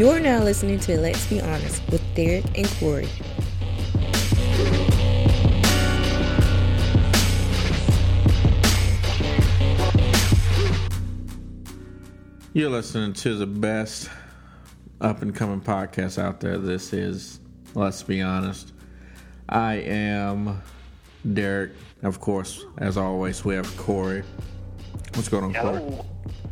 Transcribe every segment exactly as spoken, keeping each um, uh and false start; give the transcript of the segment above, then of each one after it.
You're now listening to Let's Be Honest with Derek and Corey. You're listening to the best up-and-coming podcast out there. This is Let's Be Honest. I am Derek. Of course, as always, we have Corey. What's going on, Corey? Hello.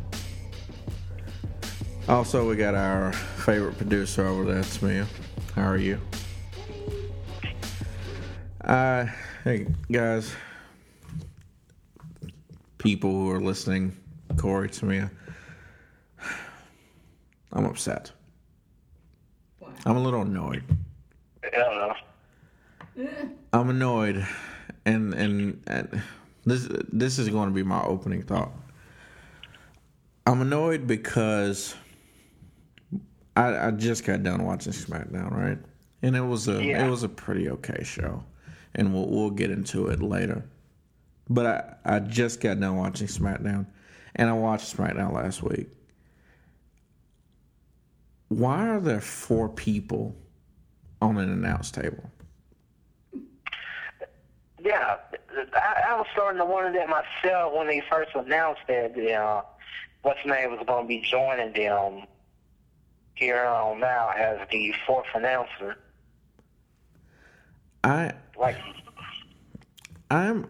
Also, we got our favorite producer over there, it's me. How are you? Uh, hey, guys. People who are listening, Corey, to me. I'm upset. Wow. I'm a little annoyed. Yeah. I'm annoyed, and, and and this this is going to be my opening thought. I'm annoyed because I, I just got done watching SmackDown, right? And it was a Yeah. it was a pretty okay show, and we'll we'll get into it later. But I, I just got done watching SmackDown, and I watched SmackDown last week. Why are there four people on an announce table? Yeah, I, I was starting to wonder that myself when they first announced that the, uh, what's his name was going to be joining them here on now as the fourth announcer. I Like, I'm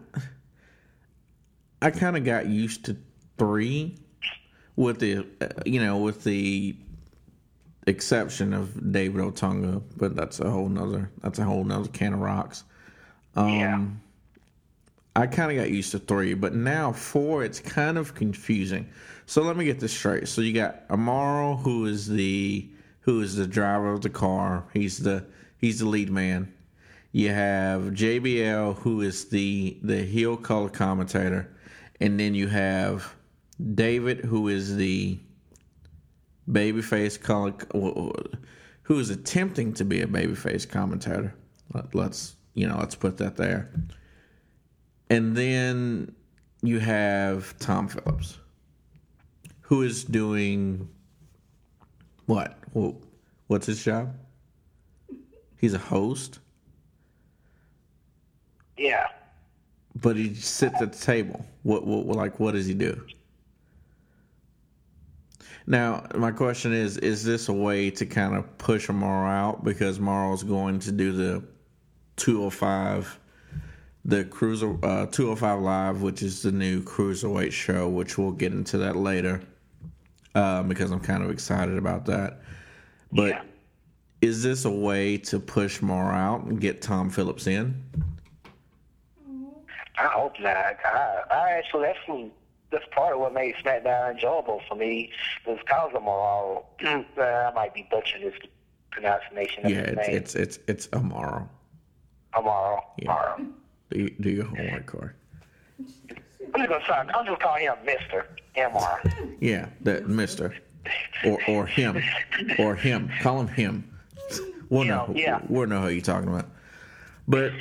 I kind of got used to three, with the uh, you know with the exception of David Otunga, but that's a whole nother that's a whole nother can of rocks. Um, yeah, I kind of got used to three, but now four, it's kind of confusing. So let me get this straight. So you got Amaro, who is the who is the driver of the car. He's the he's the lead man. You have J B L, who is the the heel color commentator, and then you have David, who is the babyface color, who is attempting to be a babyface commentator. Let, let's you know, let's put that there. And then you have Tom Phillips, who is doing what? Well, what's his job? He's a host, yeah. but he sits at the table. What, what, like, what does he do? Now, my question is: is this a way to kind of push Morrow out because Morrow's going to do the two oh five? The Cruiser uh, two oh five Live, which is the new Cruiserweight show, which we'll get into that later, um, because I'm kind of excited about that. But Yeah. is this a way to push more out and get Tom Phillips in? I hope not. I, I actually, that's, what- that's part of what made SmackDown enjoyable for me, was because of Morrow. uh, I might be butchering this pronunciation of Yeah, his it's name. it's it's it's Amaro. Amaro. Yeah. Amaro. Do, you, do your homework, Corey. I'm just gonna try. I'm just calling him Mister M R. Yeah, that Mister or or him or him. Call him him. We'll know. Yeah. We'll know who you're talking about. But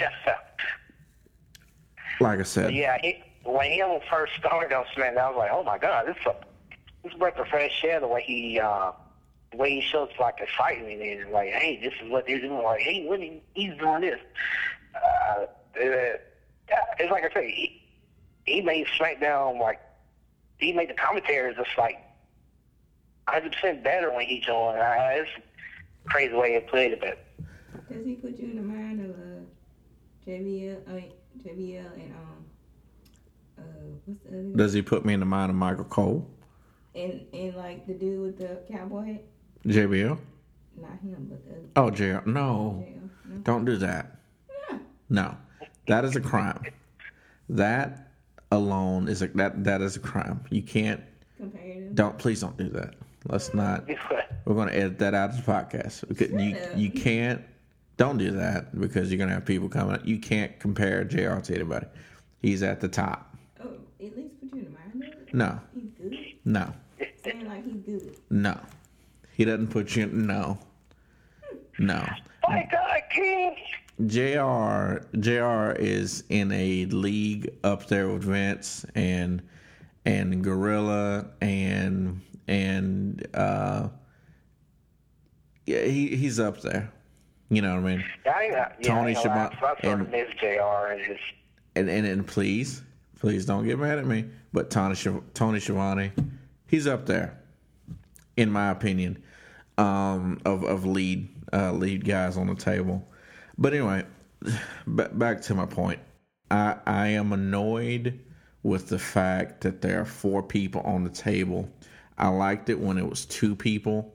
like I said, yeah, he, when he first started on SmackDown, I was like, oh my god, this is a this is a breath of fresh air. The way he uh, the way he shows like excitement and like, hey, this is what they're doing. Like, hey, what he, he's doing this. Uh, uh, it's like I say, he, he made SmackDown like he made the commentators just like one hundred percent better when he joined. Uh, it's a crazy way he played it, but Does he put you in the mind of uh, J B L, I mean, J B L and, um, uh, what's the other guy? does he put me in the mind of Michael Cole? And, and like the dude with the cowboy hat? J B L? Not him, but the other. Oh, J R. No. J L. No? Don't do that. No. That is a crime. That alone is a that that is a crime. You can't Compare them? don't please don't do that. Let's not we're gonna edit that out of the podcast. Because you up. you can't don't do that because you're gonna have people coming. You can't compare J R to anybody. He's at the top. Oh, at least put you in the mind of it? No. He's good? No. Saying like he's good. No. He doesn't put you in no. No. my God, King. J R J R is in a league up there with Vince and and Gorilla and and uh, yeah, he he's up there. You know what I mean? Yeah, I, yeah, Tony Schiavone. Schiavone I sort of and- miss J R and his. And, and and please, please don't get mad at me. But Tony Schiav- Tony Schiavone, he's up there, in my opinion, um, of of lead uh, lead guys on the table. But anyway, b- back to my point. I I am annoyed with the fact that there are four people on the table. I liked it when it was two people.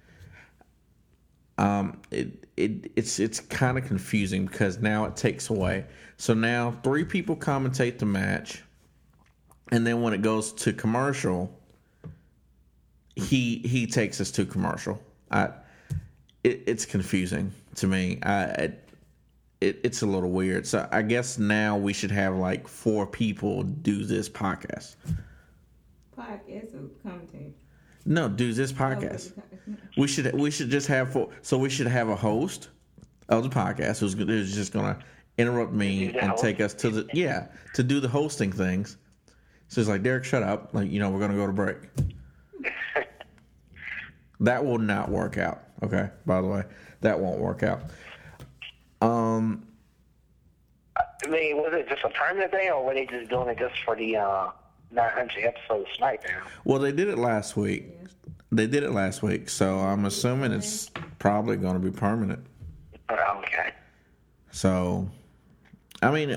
Um, it it it's it's kind of confusing because now it takes away. So now three people commentate the match, and then when it goes to commercial, he he takes us to commercial. I it, it's confusing to me. I it, it it's a little weird. So I guess now we should have like four people do this podcast. Podcast or commentator? No, do this podcast. We should we should just have four. So we should have a host of the podcast who's, who's just gonna interrupt me and take us to the yeah to do the hosting things. So it's like, Derek, shut up. Like, you know, we're gonna go to break. That will not work out. Okay, by the way, that won't work out. Um, I mean, was it just a permanent thing, or were they just doing it just for the uh, nine hundred episode of SmackDown? well, they did it last week. They did it last week, so I'm assuming it's probably going to be permanent. Oh, okay. So, I mean,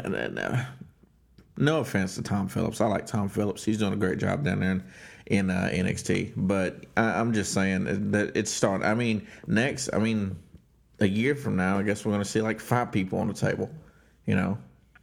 no offense to Tom Phillips. I like Tom Phillips. He's doing a great job down there in, in uh, N X T. But I, I'm just saying that it's starting. I mean, next, I mean, a year from now, I guess we're going to see like five people on the table, you know?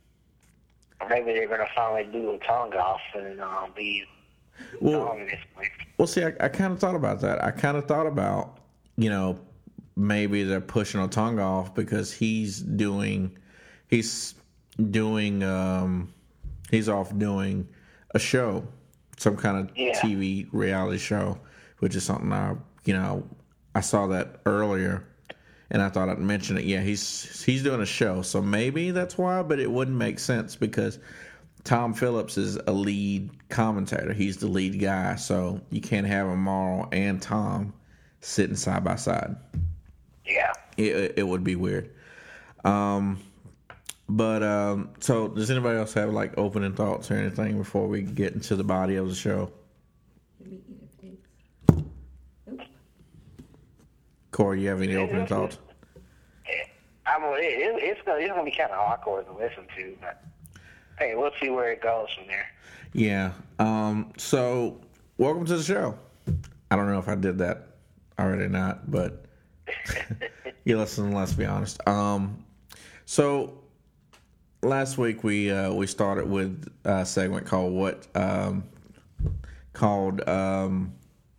Maybe they're going to finally do a tongue off and uh, be Well, on this week. well, see, I, I kind of thought about that. I kind of thought about, you know, maybe they're pushing Otunga off because he's doing, he's doing, um, he's off doing a show, some kind of Yeah. T V reality show, which is something I, you know, I saw that earlier, and I thought I'd mention it. Yeah, he's he's doing a show, so maybe that's why. But it wouldn't make sense because Tom Phillips is a lead commentator. He's the lead guy, so you can't have Amaro and Tom sitting side by side. Yeah. It, it would be weird. Um, but um, so does anybody else have like opening thoughts or anything before we get into the body of the show? Let me eat a pig. Oops. Corey, you have any opening thoughts? I'm, it, it, it's going it's to be kind of awkward to listen to, but hey, we'll see where it goes from there. Yeah. Um, so welcome to the show. I don't know if I did that already or not, but you listen. Let's be honest. Um, so last week we uh, we started with a segment called what um, called um,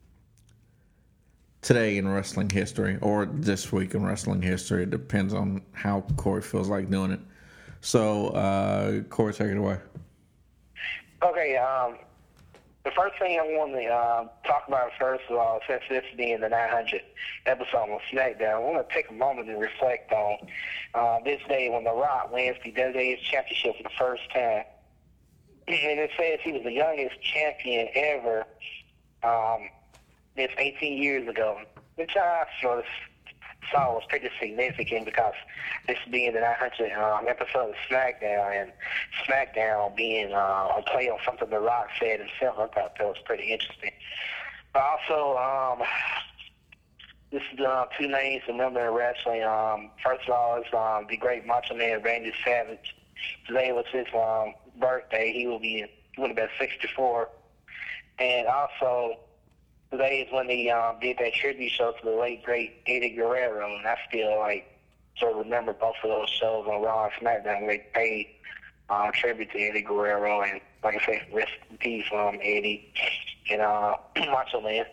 Today in Wrestling History, or This Week in Wrestling History. It depends on how Corey feels like doing it. So uh, Corey, take it away. Okay, um, the first thing I want to uh, talk about first of all, since this being the nine hundredth episode on SmackDown, I want to take a moment and reflect on uh, this day when The Rock wins the W W E Championship for the first time. And it says he was the youngest champion ever. Um, this eighteen years ago, which I sort of saw was pretty significant because this being the nine hundredth um, episode of SmackDown, and SmackDown being uh, a play on something The Rock said himself, I thought that was pretty interesting. But also, um, this is uh, two names to remember in wrestling. Um, first of all, is um, the great Macho Man Randy Savage. Today was his um, birthday. He will be he would have been sixty-four, and also today is when they um, did that tribute show to the late, great Eddie Guerrero, and I still, like, sort of remember both of those shows on Raw and SmackDown where they paid uh, tribute to Eddie Guerrero, and, like I said, rest in peace, um, Eddie and uh, Macho Man.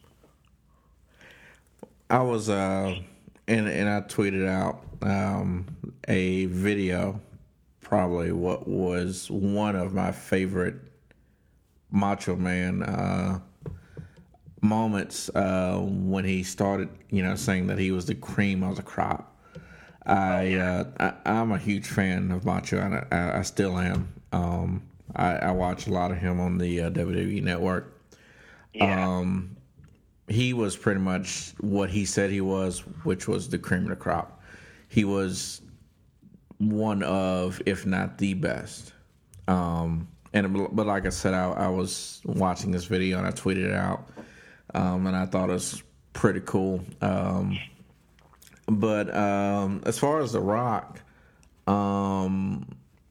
I was, uh, and, and I tweeted out um, a video, probably what was one of my favorite Macho Man uh moments uh, when he started, you know, saying that he was the cream of the crop. I, uh, I I'm a huge fan of Macho, and I, I still am. Um, I, I watch a lot of him on the uh, W W E Network. Yeah. Um, he was pretty much what he said he was, which was the cream of the crop. He was one of, if not the best. Um, and but like I said, I, I was watching this video and I tweeted it out, um, and I thought it was pretty cool. Um, but um, as far as The Rock, um,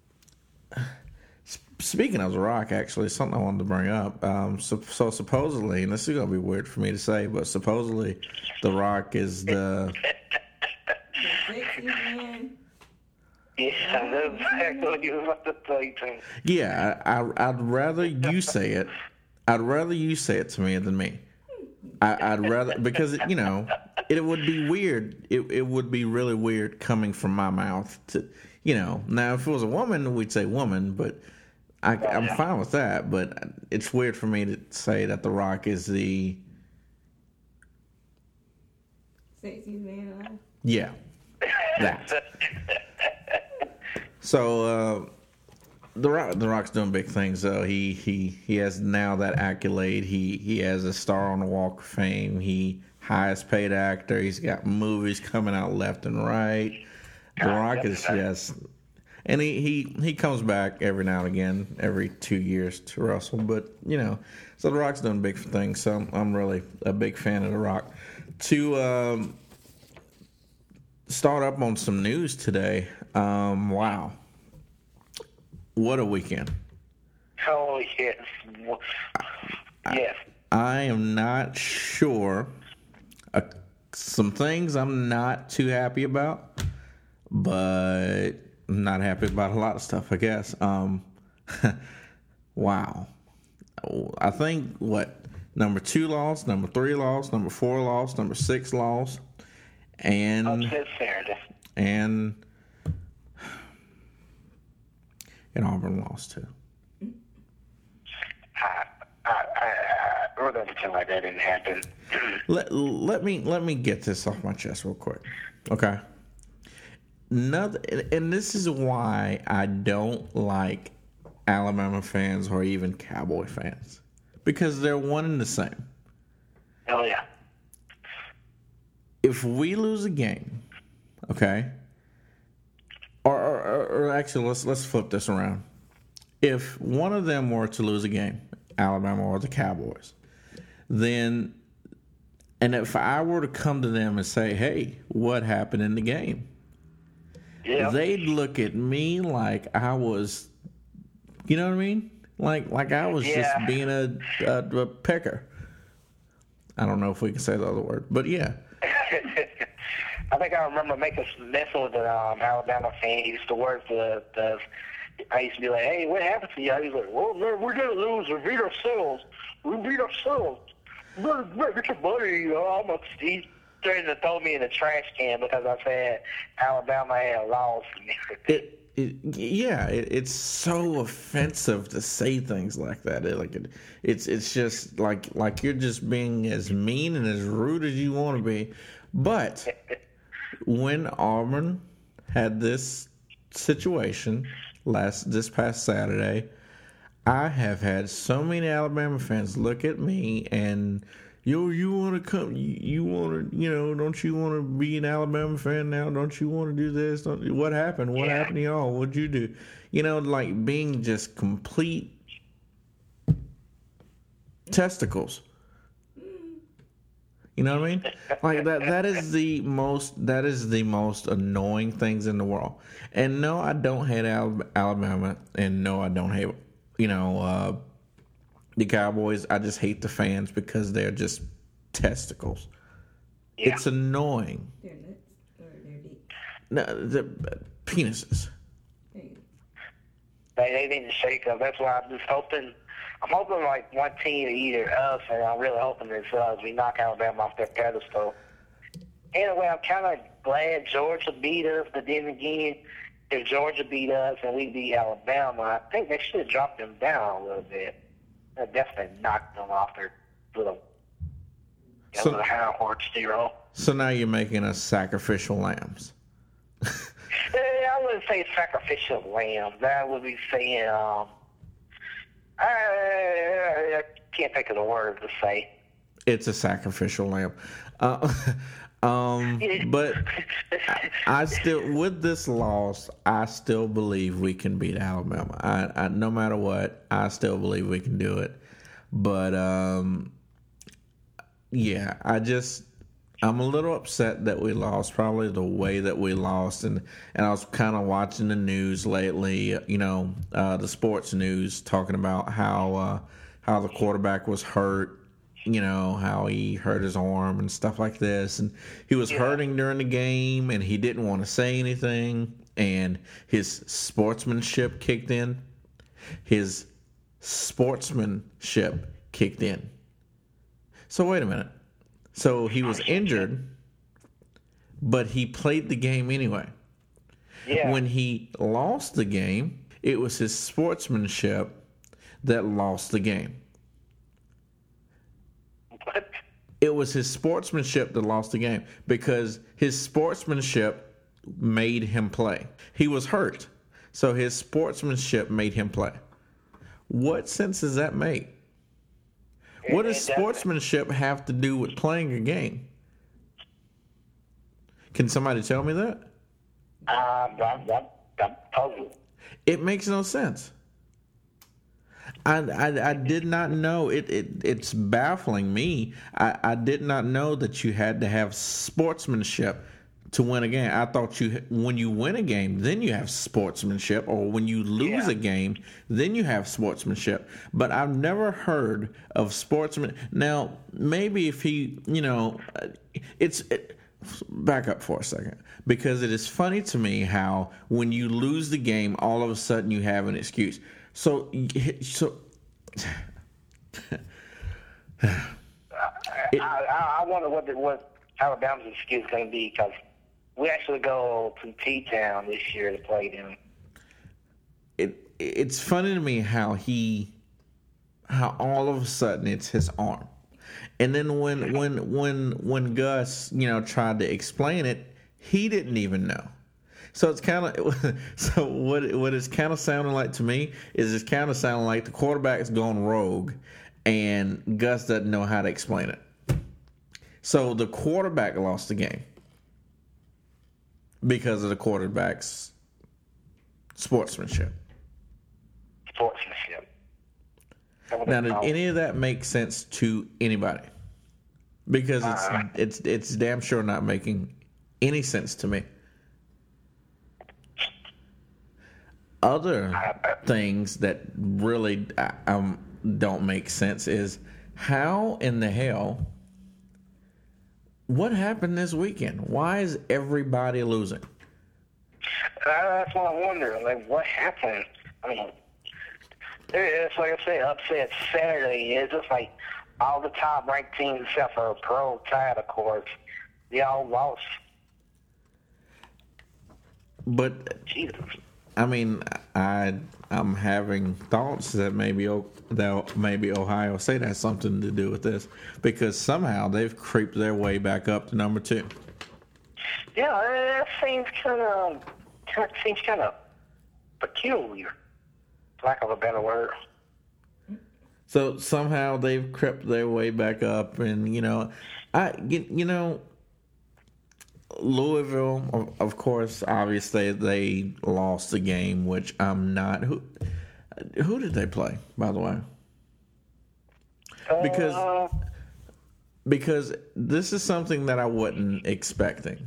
speaking of The Rock, actually, something I wanted to bring up. Um, so, so supposedly, and this is going to be weird for me to say, but supposedly The Rock is the... Sexy man. Yeah, that's exactly what you was about to say to me. Yeah, I, I, I'd rather you say it. I'd rather you say it to me than me. I, I'd rather, because, you know, it would be weird. It, it would be really weird coming from my mouth to, you know. Now, if it was a woman, we'd say woman, but I, I'm fine with that. But it's weird for me to say that The Rock is the... Sexiest man alive. Yeah, that. So, uh, the Rock, the Rock's doing big things. Though he he he has now that accolade. He he has a star on the Walk of Fame. He highest paid actor. He's got movies coming out left and right. The Rock is just, and he, he he comes back every now and again, every two years to wrestle. But you know, so the Rock's doing big things. So I'm, I'm really a big fan of the Rock. To um, start up on some news today. Um, wow. What a weekend. Oh, yes. Yes. I am not sure. Uh, some things I'm not too happy about, but I'm not happy about a lot of stuff, I guess. Um, wow. I think, what, number two lost, number three lost, number four lost, number six lost, and... Upset Saturday. And... And Auburn lost too. I, I, I, I, we're going to pretend like that didn't happen. let, let me let me get this off my chest real quick, okay? Another, and this is why I don't like Alabama fans or even Cowboy fans, because they're one and the same. Oh yeah. If we lose a game, okay. Or, or, or actually, let's let's flip this around. If one of them were to lose a game, Alabama or the Cowboys, then, and if I were to come to them and say, "Hey, what happened in the game?" Yeah. They'd look at me like I was, you know what I mean? Like like I was Yeah. just being a, a, a pecker. I don't know if we can say the other word, but yeah. I think I remember making messing with the um, Alabama fan. He used to work the, the. I used to be like, "Hey, what happened to you?" He was like, "Well, man, we're gonna lose. We beat ourselves. We beat ourselves. Better, better get your money." You know, almost he threatened to throw me in the trash can because I said Alabama had lost. It, it, yeah, it, it's so offensive to say things like that. It, like it, it's it's just like like you're just being as mean and as rude as you want to be. But when Auburn had this situation last this past Saturday, I have had so many Alabama fans look at me and, yo, you want to come, you, you want to, you know, don't you want to be an Alabama fan now? Don't you want to do this? Don't, what happened? What Yeah. happened to y'all? What'd you do? You know, like being just complete testicles. You know what I mean? Like that that is the most that is the most annoying things in the world. And no, I don't hate Alabama, and no, I don't hate, you know, uh, the Cowboys. I just hate the fans because they're just testicles. Yeah. It's annoying. They're nuts or they're deep. No, the penises. There you go. They, they need to shake up. That's why I'm just hoping. I'm hoping like one team, either us, and I'm really hoping it's us. We knock Alabama off their pedestal. Anyway, I'm kind of glad Georgia beat us, but then again, if Georgia beat us and we beat Alabama, I think they should have dropped them down a little bit. They definitely knocked them off their little, So- little high horse zero. So now you're making us sacrificial lambs. Eh, I wouldn't say sacrificial lambs. I would be saying, um, I, I can't think of the word to say. It's a sacrificial lamb. Uh, um, but I, I still, with this loss, I still believe we can beat Alabama. I, I no matter what, I still believe we can do it. But um, yeah, I just I'm a little upset that we lost. Probably the way that we lost, and and I was kind of watching the news lately. You know, uh, the sports news talking about how uh, how the quarterback was hurt. You know, how he hurt his arm and stuff like this. And he was yeah. hurting during the game, and he didn't want to say anything. And his sportsmanship kicked in. His sportsmanship kicked in. So wait a minute. So he was injured, but he played the game anyway. Yeah. When he lost the game, it was his sportsmanship that lost the game. What? It was his sportsmanship that lost the game because his sportsmanship made him play. He was hurt, so his sportsmanship made him play. What sense does that make? It, what does sportsmanship have to do with playing a game? Can somebody tell me that? Uh, I'm, I'm, I'm puzzled. It makes no sense. I, I, I did not know it, it. It's baffling me. I, I did not know that you had to have sportsmanship to win a game. I thought you when you win a game, then you have sportsmanship, or when you lose yeah. a game, then you have sportsmanship. But I've never heard of sportsman. Now, maybe if he, you know, it's it, back up for a second, because it is funny to me how when you lose the game, all of a sudden you have an excuse. So, so. it, I, I, I wonder what the, what Alabama's excuse is going to be, because we actually go to T-Town this year to play them. It it's funny to me how he, how all of a sudden it's his arm, and then when when when when Gus you know tried to explain it, he didn't even know. So it's kind of so what what it's kind of sounding like to me is it's kind of sounding like the quarterback's gone rogue, and Gus doesn't know how to explain it. So the quarterback lost the game because of the quarterback's sportsmanship. Sportsmanship. Now, did any of that make sense to anybody? Because it's uh, it's it's damn sure not making any sense to me. Other things that really um, don't make sense is how in the hell, what happened this weekend? Why is everybody losing? Uh, that's what I wonder. Like, what happened? I mean, it's like I said, upset Saturday. It's just like all the top-ranked teams except for Pro Tide, of course, they all lost. But Jesus. I mean, I I'm having thoughts that maybe that maybe Ohio State has something to do with this, because somehow they've creeped their way back up to number two. Yeah, that seems kind of kind of seems kind of peculiar, for lack of a better word. So somehow they've crept their way back up, and you know, I you, you know. Louisville, of course, obviously they lost the game, which I'm not. Who, who did they play, by the way? Because uh, because this is something that I wasn't expecting,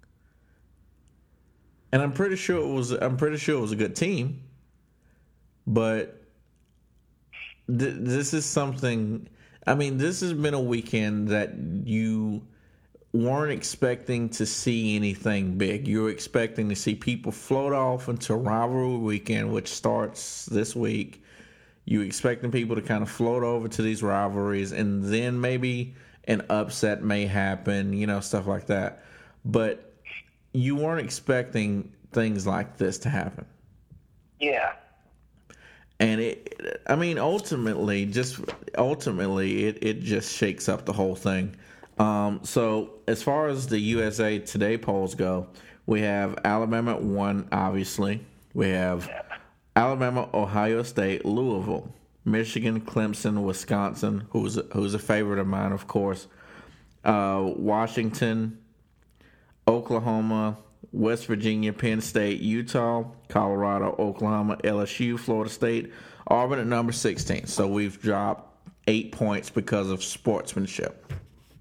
and I'm pretty sure it was. I'm pretty sure it was a good team, but th- this is something. I mean, this has been a weekend that you weren't expecting to see anything big. You were expecting to see people float off into rivalry weekend, which starts this week. You were expecting people to kind of float over to these rivalries, and then maybe an upset may happen, you know, stuff like that. But you weren't expecting things like this to happen. Yeah. And it, I mean, ultimately, just ultimately, it, it just shakes up the whole thing. Um, so as far as the U S A Today polls go, we have Alabama at one, obviously. We have Alabama, Ohio State, Louisville. Michigan, Clemson, Wisconsin, who's a, who's a favorite of mine, of course. Uh, Washington, Oklahoma, West Virginia, Penn State, Utah, Colorado, Oklahoma, L S U, Florida State, Auburn at number sixteen. So we've dropped eight points because of sportsmanship.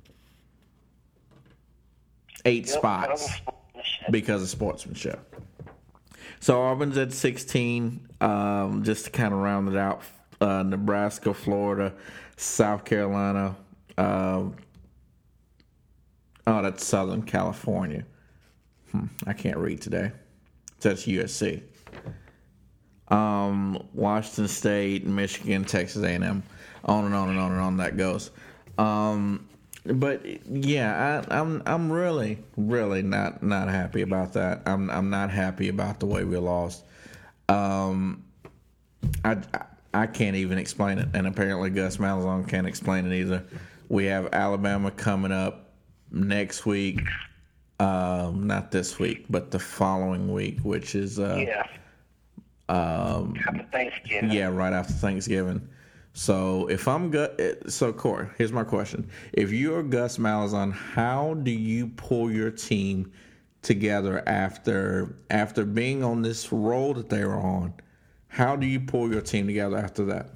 Eight yep, spots because of sportsmanship. So Auburn's at sixteen. Um, just to kind of round it out, uh, Nebraska, Florida, South Carolina. Uh, oh, that's Southern California. Hmm, I can't read today. That's U S C. Um, Washington State, Michigan, Texas A and M. On and on and on and on that goes. Um, but yeah, I, I'm I'm really really not not happy about that. I'm I'm not happy about the way we lost. Um, I I can't even explain it, and apparently Gus Malzahn can't explain it either. We have Alabama coming up next week. Um, not this week, but the following week, which is uh, yeah, um, after Thanksgiving. Yeah, right after Thanksgiving. So if I'm Gus, so Corey, here's my question: if you're Gus Malzahn, how do you pull your team together after after being on this roll that they were on? How do you pull your team together after that?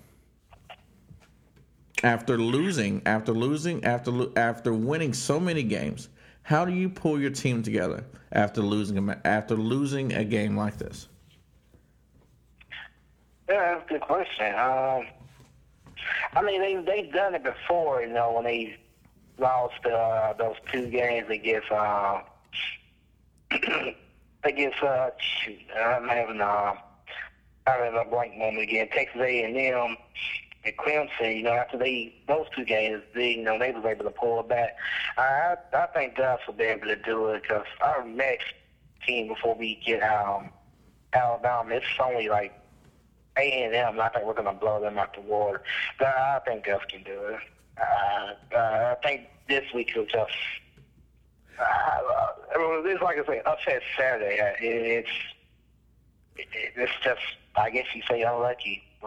After losing, after losing, after after winning so many games. How do you pull your team together after losing a, after losing a game like this? Yeah, that's a good question. Um, I mean, they they've done it before, you know, when they lost uh, those two games against uh, against uh, shoot, I'm having uh, I'm having a blank moment again. Texas A and M. And Clemson, you know, after they those two games, they, you know, they was able to pull it back. I I think Gus will be able to do it because our next team before we get um, Alabama, it's only like A and M. I think we're gonna blow them out the water. But I think Gus can do it. Uh, uh, I think this week he'll just. Uh, it's like I say, upset Saturday. Uh, it, it's it, it's just I guess you say unlucky. Uh,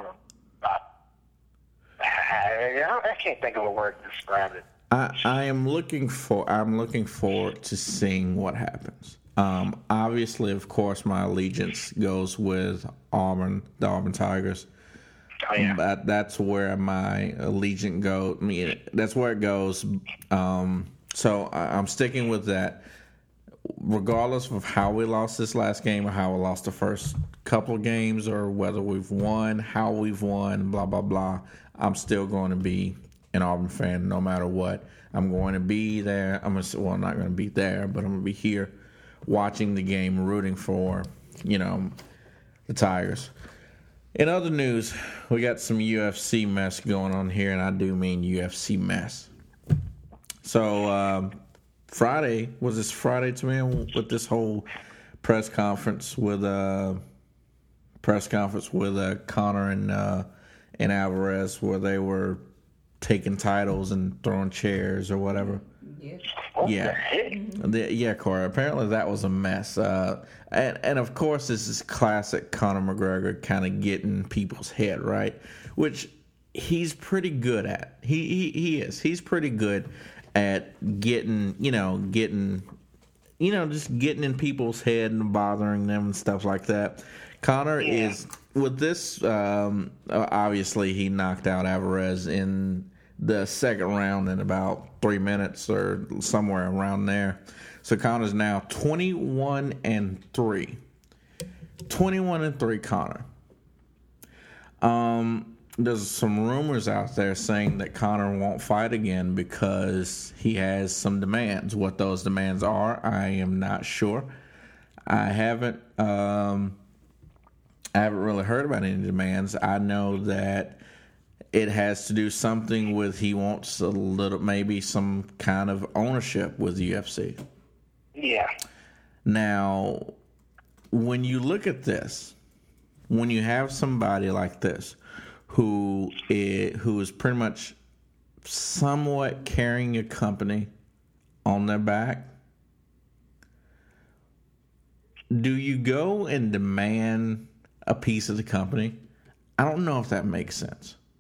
I, I can't think of a word to describe it. I, I am looking for. I'm looking forward to seeing what happens. Um, obviously, of course, my allegiance goes with Auburn, the Auburn Tigers. Oh, yeah. But that's where my allegiance goes. I mean, that's where it goes. Um, so I, I'm sticking with that, regardless of how we lost this last game or how we lost the first couple of games or whether we've won, how we've won, blah blah blah. I'm still going to be an Auburn fan no matter what. I'm going to be there. I'm gonna, well, I'm not going to be there, but I'm going to be here watching the game, rooting for, you know, the Tigers. In other news, we got some U F C mess going on here, and I do mean U F C mess. So um, Friday, was this Friday to me with this whole press conference with uh, press conference with uh, Conor and uh, and Alvarez, where they were taking titles and throwing chairs or whatever. Yeah. Yeah, the, yeah, Corey. Apparently that was a mess, uh, and and of course this is classic Conor McGregor kind of getting people's head right, which he's pretty good at. He he he is. He's pretty good at getting you know getting you know just getting in people's head and bothering them and stuff like that. Conor yeah. is with this. Um, obviously, he knocked out Alvarez in the second round in about three minutes or somewhere around there. So Conor's now twenty-one and three. twenty-one and three, Conor. Um, there's some rumors out there saying that Conor won't fight again because he has some demands. What those demands are, I am not sure. I haven't. Um, I haven't really heard about any demands. I know that it has to do something with he wants a little, maybe some kind of ownership with the U F C. Yeah. Now, when you look at this, when you have somebody like this who is, who is pretty much somewhat carrying a company on their back, do you go and demand a piece of the company? I don't know if that makes sense.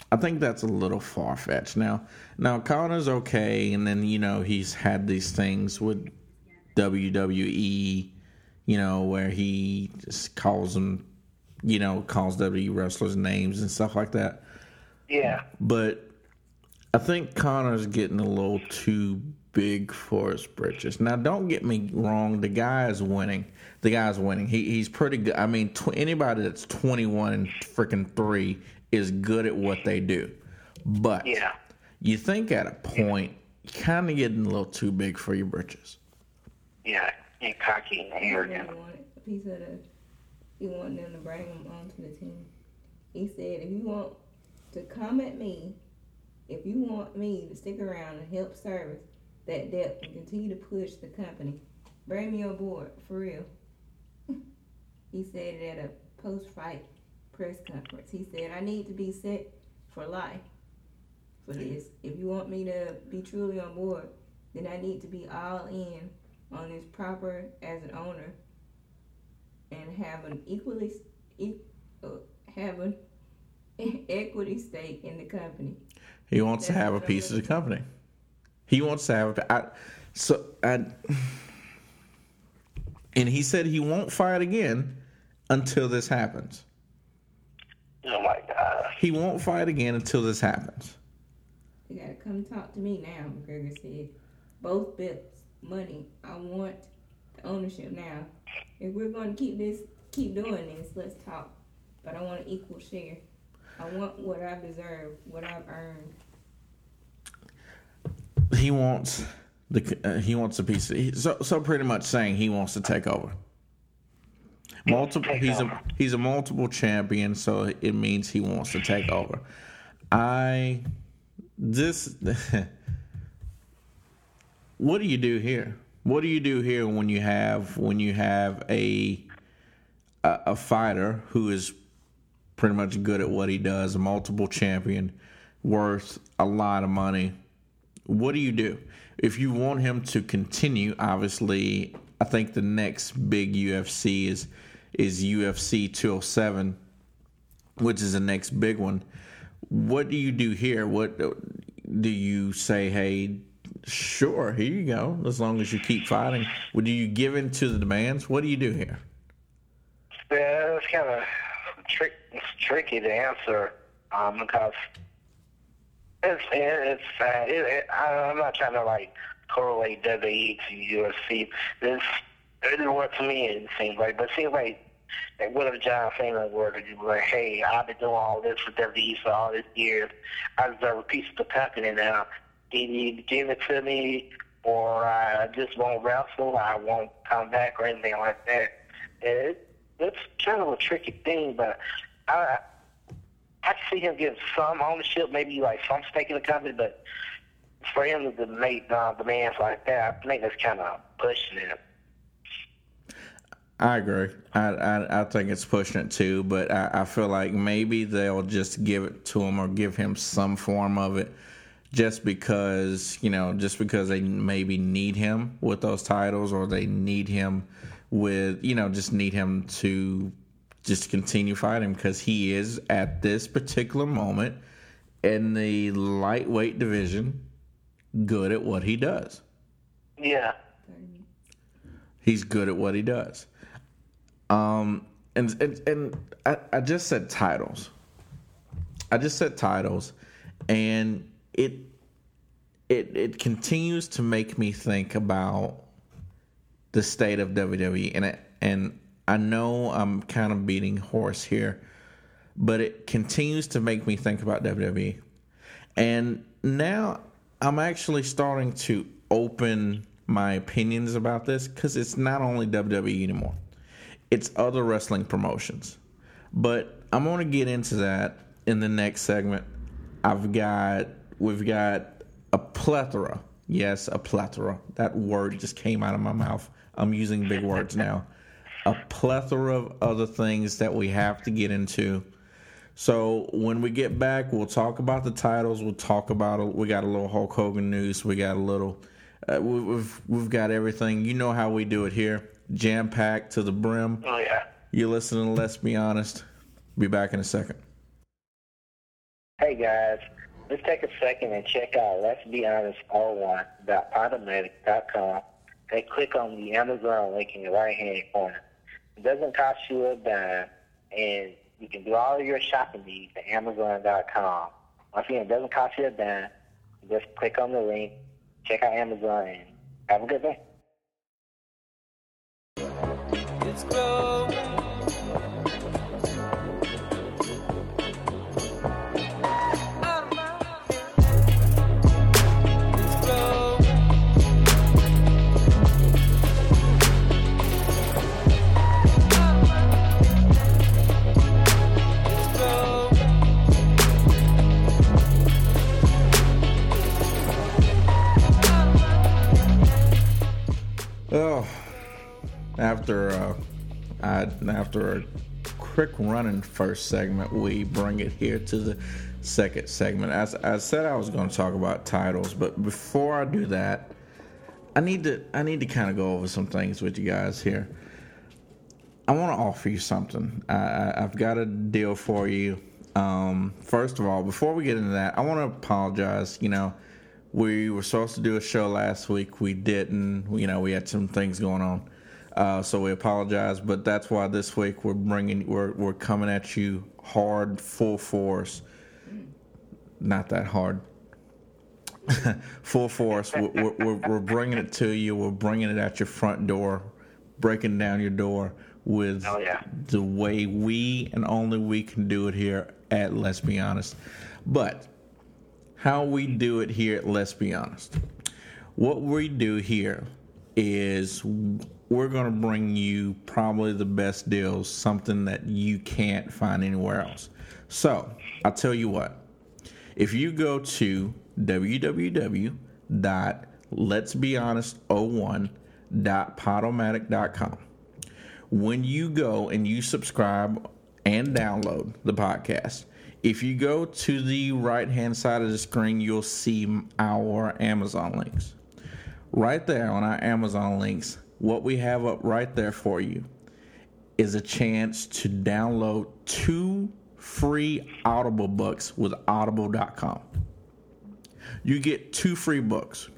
I think that's a little far fetched. Now, now Connor's okay, and then you know he's had these things with W W E, you know, where he just calls them, you know, calls W W E wrestlers names and stuff like that. Yeah. But I think Connor's getting a little too big for his britches. Now, don't get me wrong. The guy is winning. The guy's winning. He he's pretty good. I mean, tw- anybody that's twenty-one and freaking three is good at what they do. But yeah. you think at a point, you're kind of getting a little too big for your britches. Yeah, and cocky and arrogant. He wanted a piece of the. He wanted them to bring him onto the team. He said, if you want to come at me, if you want me to stick around and help service that depth and continue to push the company, bring me on board, for real. He said it at a post-fight press conference. He said, I need to be set for life for this. If you want me to be truly on board, then I need to be all in on this proper as an owner and have an equally e- uh, have an equity stake in the company. He wants That's to have a piece of the company. He wants to have a, I, so I, and he said he won't fight again until this happens. Oh my God. He won't fight again until this happens. You gotta come talk to me now, McGregor said. Both belts, money. I want the ownership now. If we're going to keep this, keep doing this, let's talk. But I want an equal share. I want what I deserve, what I've earned. He wants the uh, he wants a piece. Of, he, so so pretty much saying he wants to take over. Multiple. He's a he's a multiple champion, so it means he wants to take over. I this. What do you do here? What do you do here when you have when you have a a, a fighter who is pretty much good at what he does, a multiple champion, worth a lot of money? What do you do? If you want him to continue, obviously, I think the next big U F C is is U F C two oh seven, which is the next big one. What do you do here? What do you say, hey, sure, here you go, as long as you keep fighting? Would you give in to the demands? What do you do here? Yeah, it's kind of trick, it's tricky to answer um, because it's it's uh, it, it, I, I'm not trying to like correlate W W E to U F C. This it didn't work for me. It seems like, but it seems like like what if John Cena were to be like, hey, I've been doing all this for W W E for all these years. I deserve a piece of the company now. Either you give it to me, or I just won't wrestle. I won't come back or anything like that. It, it's kind of a tricky thing, but I. I can see him getting some ownership, maybe like some stake in the company, but for him to make uh, demands like that, I think that's kind of pushing it. I agree. I, I I think it's pushing it too, but I, I feel like maybe they'll just give it to him or give him some form of it, just because you know, just because they maybe need him with those titles, or they need him with you know, just need him to. Just continue fighting, because he is at this particular moment in the lightweight division good at what he does. Yeah. He's good at what he does. Um, and and, and I, I just said titles. I just said titles, and it it it continues to make me think about the state of W W E, and it, and. I know I'm kind of beating horse here, but it continues to make me think about W W E. And now I'm actually starting to open my opinions about this, because it's not only W W E anymore. It's other wrestling promotions. But I'm going to get into that in the next segment. I've got, we've got a plethora. Yes, a plethora. That word just came out of my mouth. I'm using big words now. A plethora of other things that we have to get into. So when we get back, we'll talk about the titles. We'll talk about, we got a little Hulk Hogan news. We got a little, uh, we've we've got everything. You know how we do it here. Jam-packed to the brim. Oh, yeah. You're listening to Let's Be Honest. Be back in a second. Hey, Hey, guys, let's take a second and check out let's be honest oh one dot podomatic dot com and click on the Amazon link in the right-hand corner. It doesn't cost you a dime, and you can do all of your shopping needs at amazon dot com. Once again, it doesn't cost you a dime. Just click on the link, check out Amazon, and have a good day. It's growing. Oh, after uh, I, after a quick running first segment, we bring it here to the second segment. As I said, I was going to talk about titles, but before I do that, I need to I need to kind of go over some things with you guys here. I want to offer you something. I, I've got a deal for you. Um, first of all, before we get into that, I want to apologize. You know. We were supposed to do a show last week. We didn't. You know, we had some things going on, uh, so we apologize. But that's why this week we're bringing, we're we're coming at you hard, full force. Not that hard. Full force. We're, we're we're bringing it to you. We're bringing it at your front door, breaking down your door with Oh, yeah. the way we and only we can do it here at Let's Be Honest. But how we do it here at Let's Be Honest. What we do here is we're going to bring you probably the best deals, something that you can't find anywhere else. So, I'll tell you what. If you go to w w w dot lets be honest oh one dot podomatic dot com, when you go and you subscribe and download the podcast, if you go to the right-hand side of the screen, you'll see our Amazon links. Right there on our Amazon links, what we have up right there for you is a chance to download two free Audible books with audible dot com. You get two free books.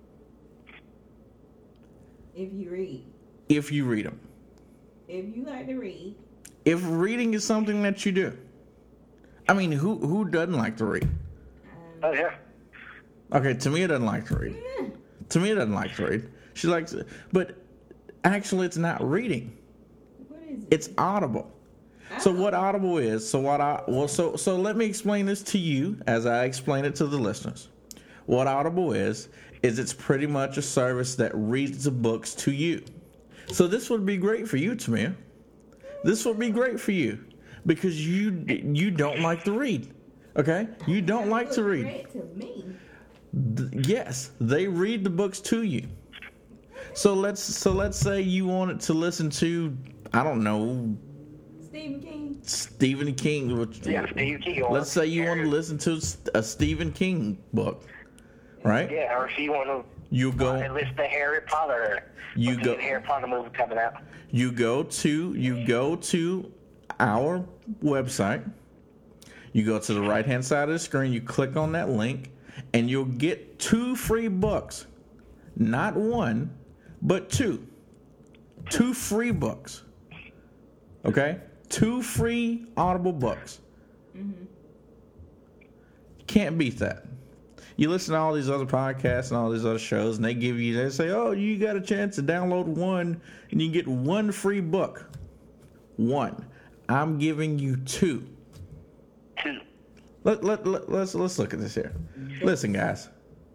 If you read. If you read them. If you like to read. If reading is something that you do. I mean, who who doesn't like to read? Oh, yeah. Okay, to me, it doesn't like to read. Yeah. To me, it doesn't like to read. She likes it. But actually, it's not reading. What is it? It's Audible. So what Audible is, so what I, well, so, so let me explain this to you as I explain it to the listeners. What Audible is, is it's pretty much a service that reads the books to you. So this would be great for you, Tamia. This would be great for you. Because you you don't like to read, okay? You don't like to read. Read to me. Th- Yes, they read the books to you. So let's so let's say you wanted to listen to, I don't know, Stephen King. Stephen King. which- Yeah, Steve King. Let's say you want to listen to a Stephen King book, right? Yeah, or if you want to You uh, go. listen to Harry Potter. You What's go- the Harry Potter movie coming out? You go to you go to our website. You go to the right hand side of the screen. You click on that link, and you'll get two free books. Not one, but two. Two free books. Okay, two free Audible books. Mm-hmm. Can't beat that. You listen to all these other podcasts and all these other shows, and they give you, they say, oh, you got a chance to download one, and you get one free book. One. I'm giving you two. Two. Let, let, let, let's, let's look at this here. Listen, guys.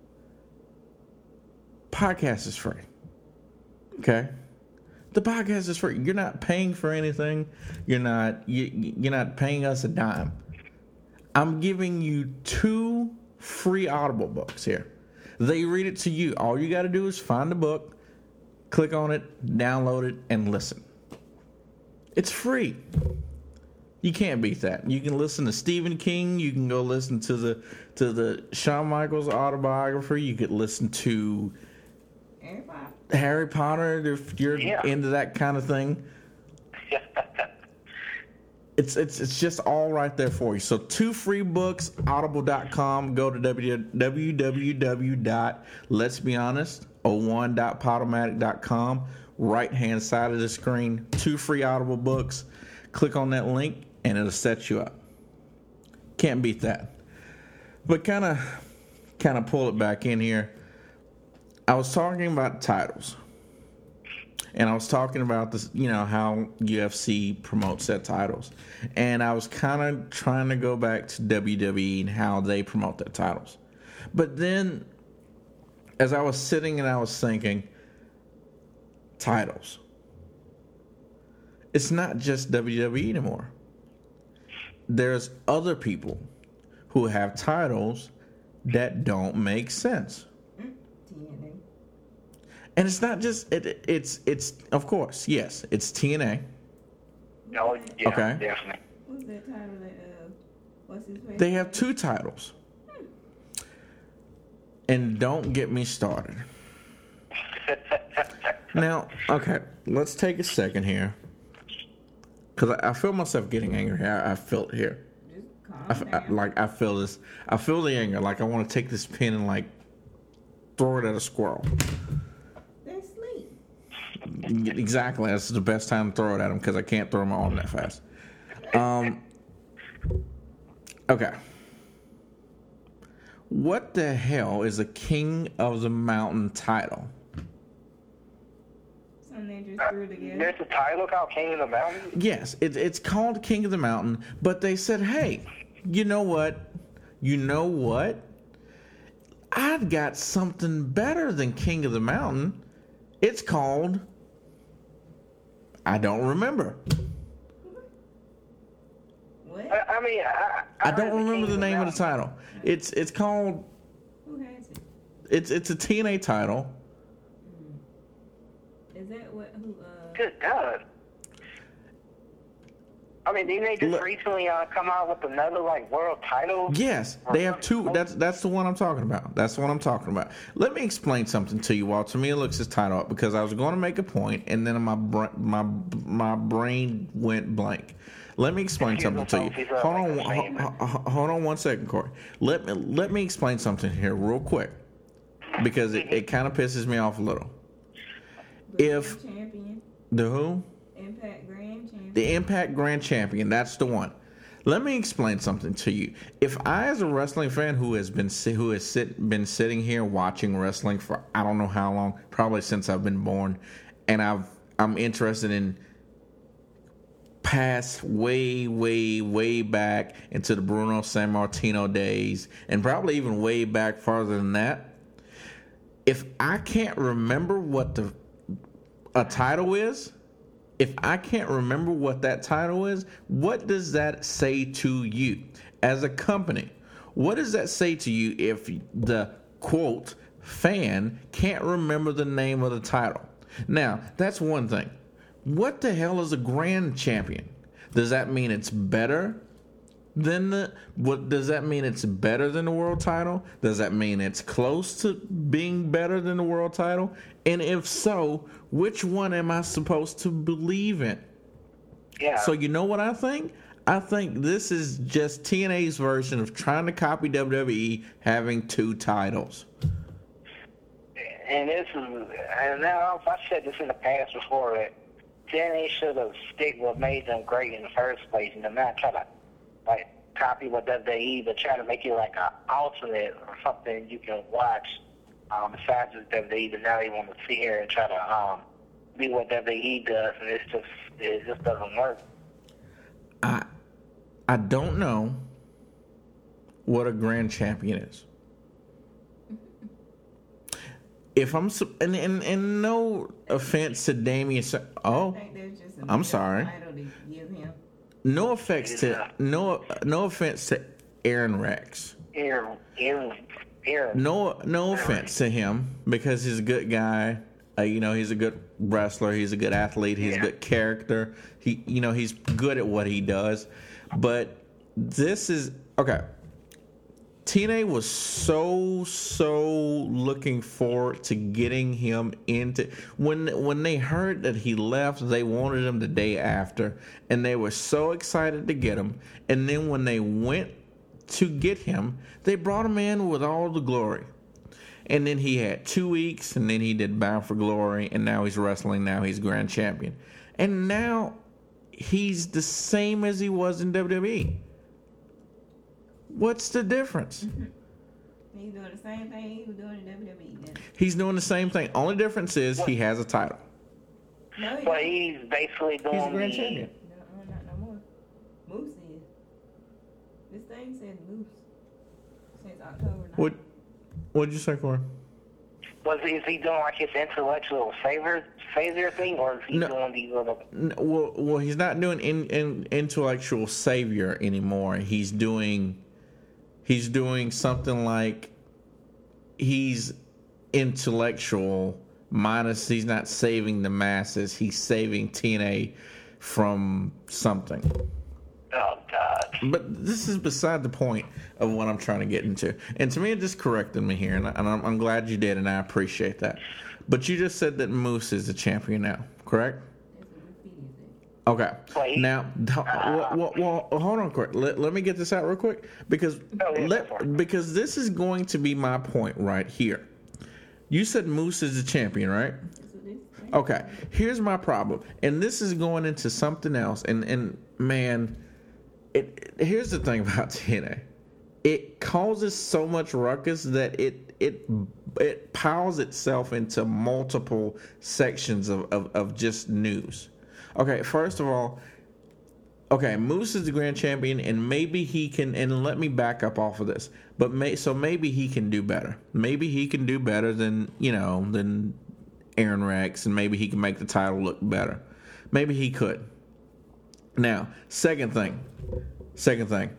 Podcast is free. Okay? The podcast is free. You're not paying for anything. You're not, you, you're not paying us a dime. I'm giving you two free Audible books here. They read it to you. All you got to do is find the book, click on it, download it, and listen. It's free. You can't beat that. You can listen to Stephen King. You can go listen to the to the Shawn Michaels autobiography. You could listen to Harry Potter. Harry Potter if you're Yeah. into that kind of thing. It's it's it's just all right there for you. So two free books, audible dot com. Go to w w w dot lets be honest oh one dot podomatic dot com. Right hand side of the screen, two free Audible books. Click on that link and it'll set you up. Can't beat that. But kind of kind of pull it back in here. I was talking about titles. And I was talking about this, you know, how U F C promotes their titles. And I was kind of trying to go back to W W E and how they promote their titles. But then, as I was sitting and I was thinking, titles. It's not just W W E anymore. There's other people who have titles that don't make sense. And it's not just it, it's it's of course yes it's T N A. Oh yeah, okay. Definitely. What's that title? That uh, what's his face? They have two titles. Hmm. And don't get me started. Now, okay, let's take a second here, because I, I feel myself getting angry. I, I feel it here. Just calm I, down. I, like I feel this. I feel the anger. Like I want to take this pin and like throw it at a squirrel. Exactly. That's the best time to throw it at him because I can't throw my arm that fast. Um. Okay. What the hell is a King of the Mountain title? Something they just threw together. There's a title called King of the Mountain? Yes, it, it's called King of the Mountain, but they said, hey, you know what? You know what? I've got something better than King of the Mountain. It's called... I don't remember. What? I, I mean, I, I, I don't remember the name of the title. It's it's called... Who has it? It's it's a T N A title. Is that what? Who? Uh, Good God. I mean, didn't they just Look- recently uh, come out with another, like, world title? Yes, they have two. That's that's the one I'm talking about. That's the one I'm talking about. Let me explain something to you, Walter. Me looks this title up because I was going to make a point, and then my br- my my brain went blank. Let me explain something to you. Hold on, ho- ho- hold on one second, Corey. Let me let me explain something here real quick because it, it kind of pisses me off a little. the If champion, the who? Impact Grand Champion. The Impact Grand Champion, that's the one. Let me explain something to you. If I, as a wrestling fan who has been who has sit, been sitting here watching wrestling for I don't know how long, probably since I've been born, and I've I'm interested in past way, way, way back into the Bruno Sammartino days, and probably even way back farther than that. If I can't remember what the a title is. If I can't remember what that title is, what does that say to you as a company? What does that say to you if the, quote, fan can't remember the name of the title? Now, that's one thing. What the hell is a grand champion? Does that mean it's better than the... What does that mean it's better than the world title? Does that mean it's close to being better than the world title? And if so, which one am I supposed to believe in? Yeah. So you know what I think? I think this is just T N A's version of trying to copy W W E having two titles. And this is, and now I've said this in the past before, that T N A should have stick what made them great in the first place, and not try to like copy what W W E, but try to make it like an alternate or something you can watch. Um, besides just W W E, but now they want to sit here and try to um, be what W W E does, and it's just it just doesn't work. I I don't know what a grand champion is. If I'm su- and, and and no offense to Damian, Sa- oh, I think there's just I'm sorry. title to give him. No offense to no no offense to Aaron Rex. Aaron, Aaron, Aaron. No no offense to him because he's a good guy. Uh, you know, he's a good wrestler. He's a good athlete. He's Yeah. a good character. He you know he's good at what he does. But this is okay. T N A was so so looking forward to getting him into when when they heard that he left, they wanted him the day after, and they were so excited to get him. And then when they went to get him, they brought him in with all the glory. And then he had two weeks, and then he did Bound for Glory, and now he's wrestling. Now he's Grand Champion, and now he's the same as he was in W W E. What's the difference? He's doing the same thing he was doing in W W E. Then. He's doing the same thing. Only difference is he has a title. No, he But he's basically doing He's a Grand the, Champion. No, not no more. Moose is. This thing says Moose since October ninth. What? What'd you say, Corey? Was is he doing like his intellectual savior savior thing, or is he No. doing these little? N- Well, well, he's not doing in, in, intellectual savior anymore. He's doing, he's doing something like he's intellectual minus he's not saving the masses. He's saving T N A from something. Oh God! But this is beside the point of what I'm trying to get into. And to me, it just corrected me here, and, I, and I'm, I'm glad you did, and I appreciate that. But you just said that Moose is the champion now, correct? That's what Wikipedia said. Okay. Wait. Now, th- well, well, well, hold on, quick. Let, let me get this out real quick because Oh, yeah, let, go for it. because this is going to be my point right here. You said Moose is the champion, right? That's what this thing Okay. Here's my problem, and this is going into something else. And and man, it, it here's the thing about T N A. It causes so much ruckus that it it it piles itself into multiple sections of, of, of just news. Okay, first of all, okay, Moose is the grand champion, and maybe he can. And let me back up off of this, but may, so maybe he can do better. Maybe he can do better than you know than Aaron Rex, and maybe he can make the title look better. Maybe he could. Now, second thing, second thing.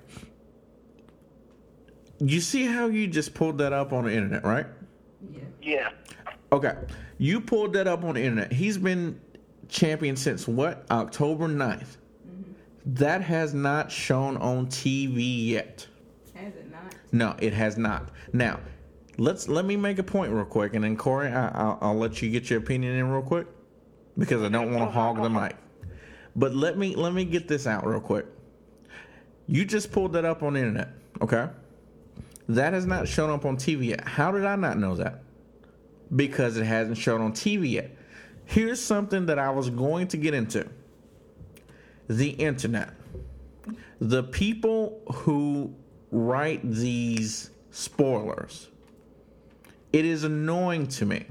You see how you just pulled that up on the internet, right? Yeah. Yeah. Okay. You pulled that up on the internet. He's been champion since what? October ninth. Mm-hmm. That has not shown on T V yet. Has it not? No, it has not. Now, let's let me make a point real quick, and then Corey, I, I'll, I'll let you get your opinion in real quick because I don't want to hog the mic. But let me let me get this out real quick. You just pulled that up on the internet, okay? That has not shown up on T V yet. How did I not know that? Because it hasn't shown on T V yet. Here's something that I was going to get into. The internet. The people who write these spoilers. It is annoying to me.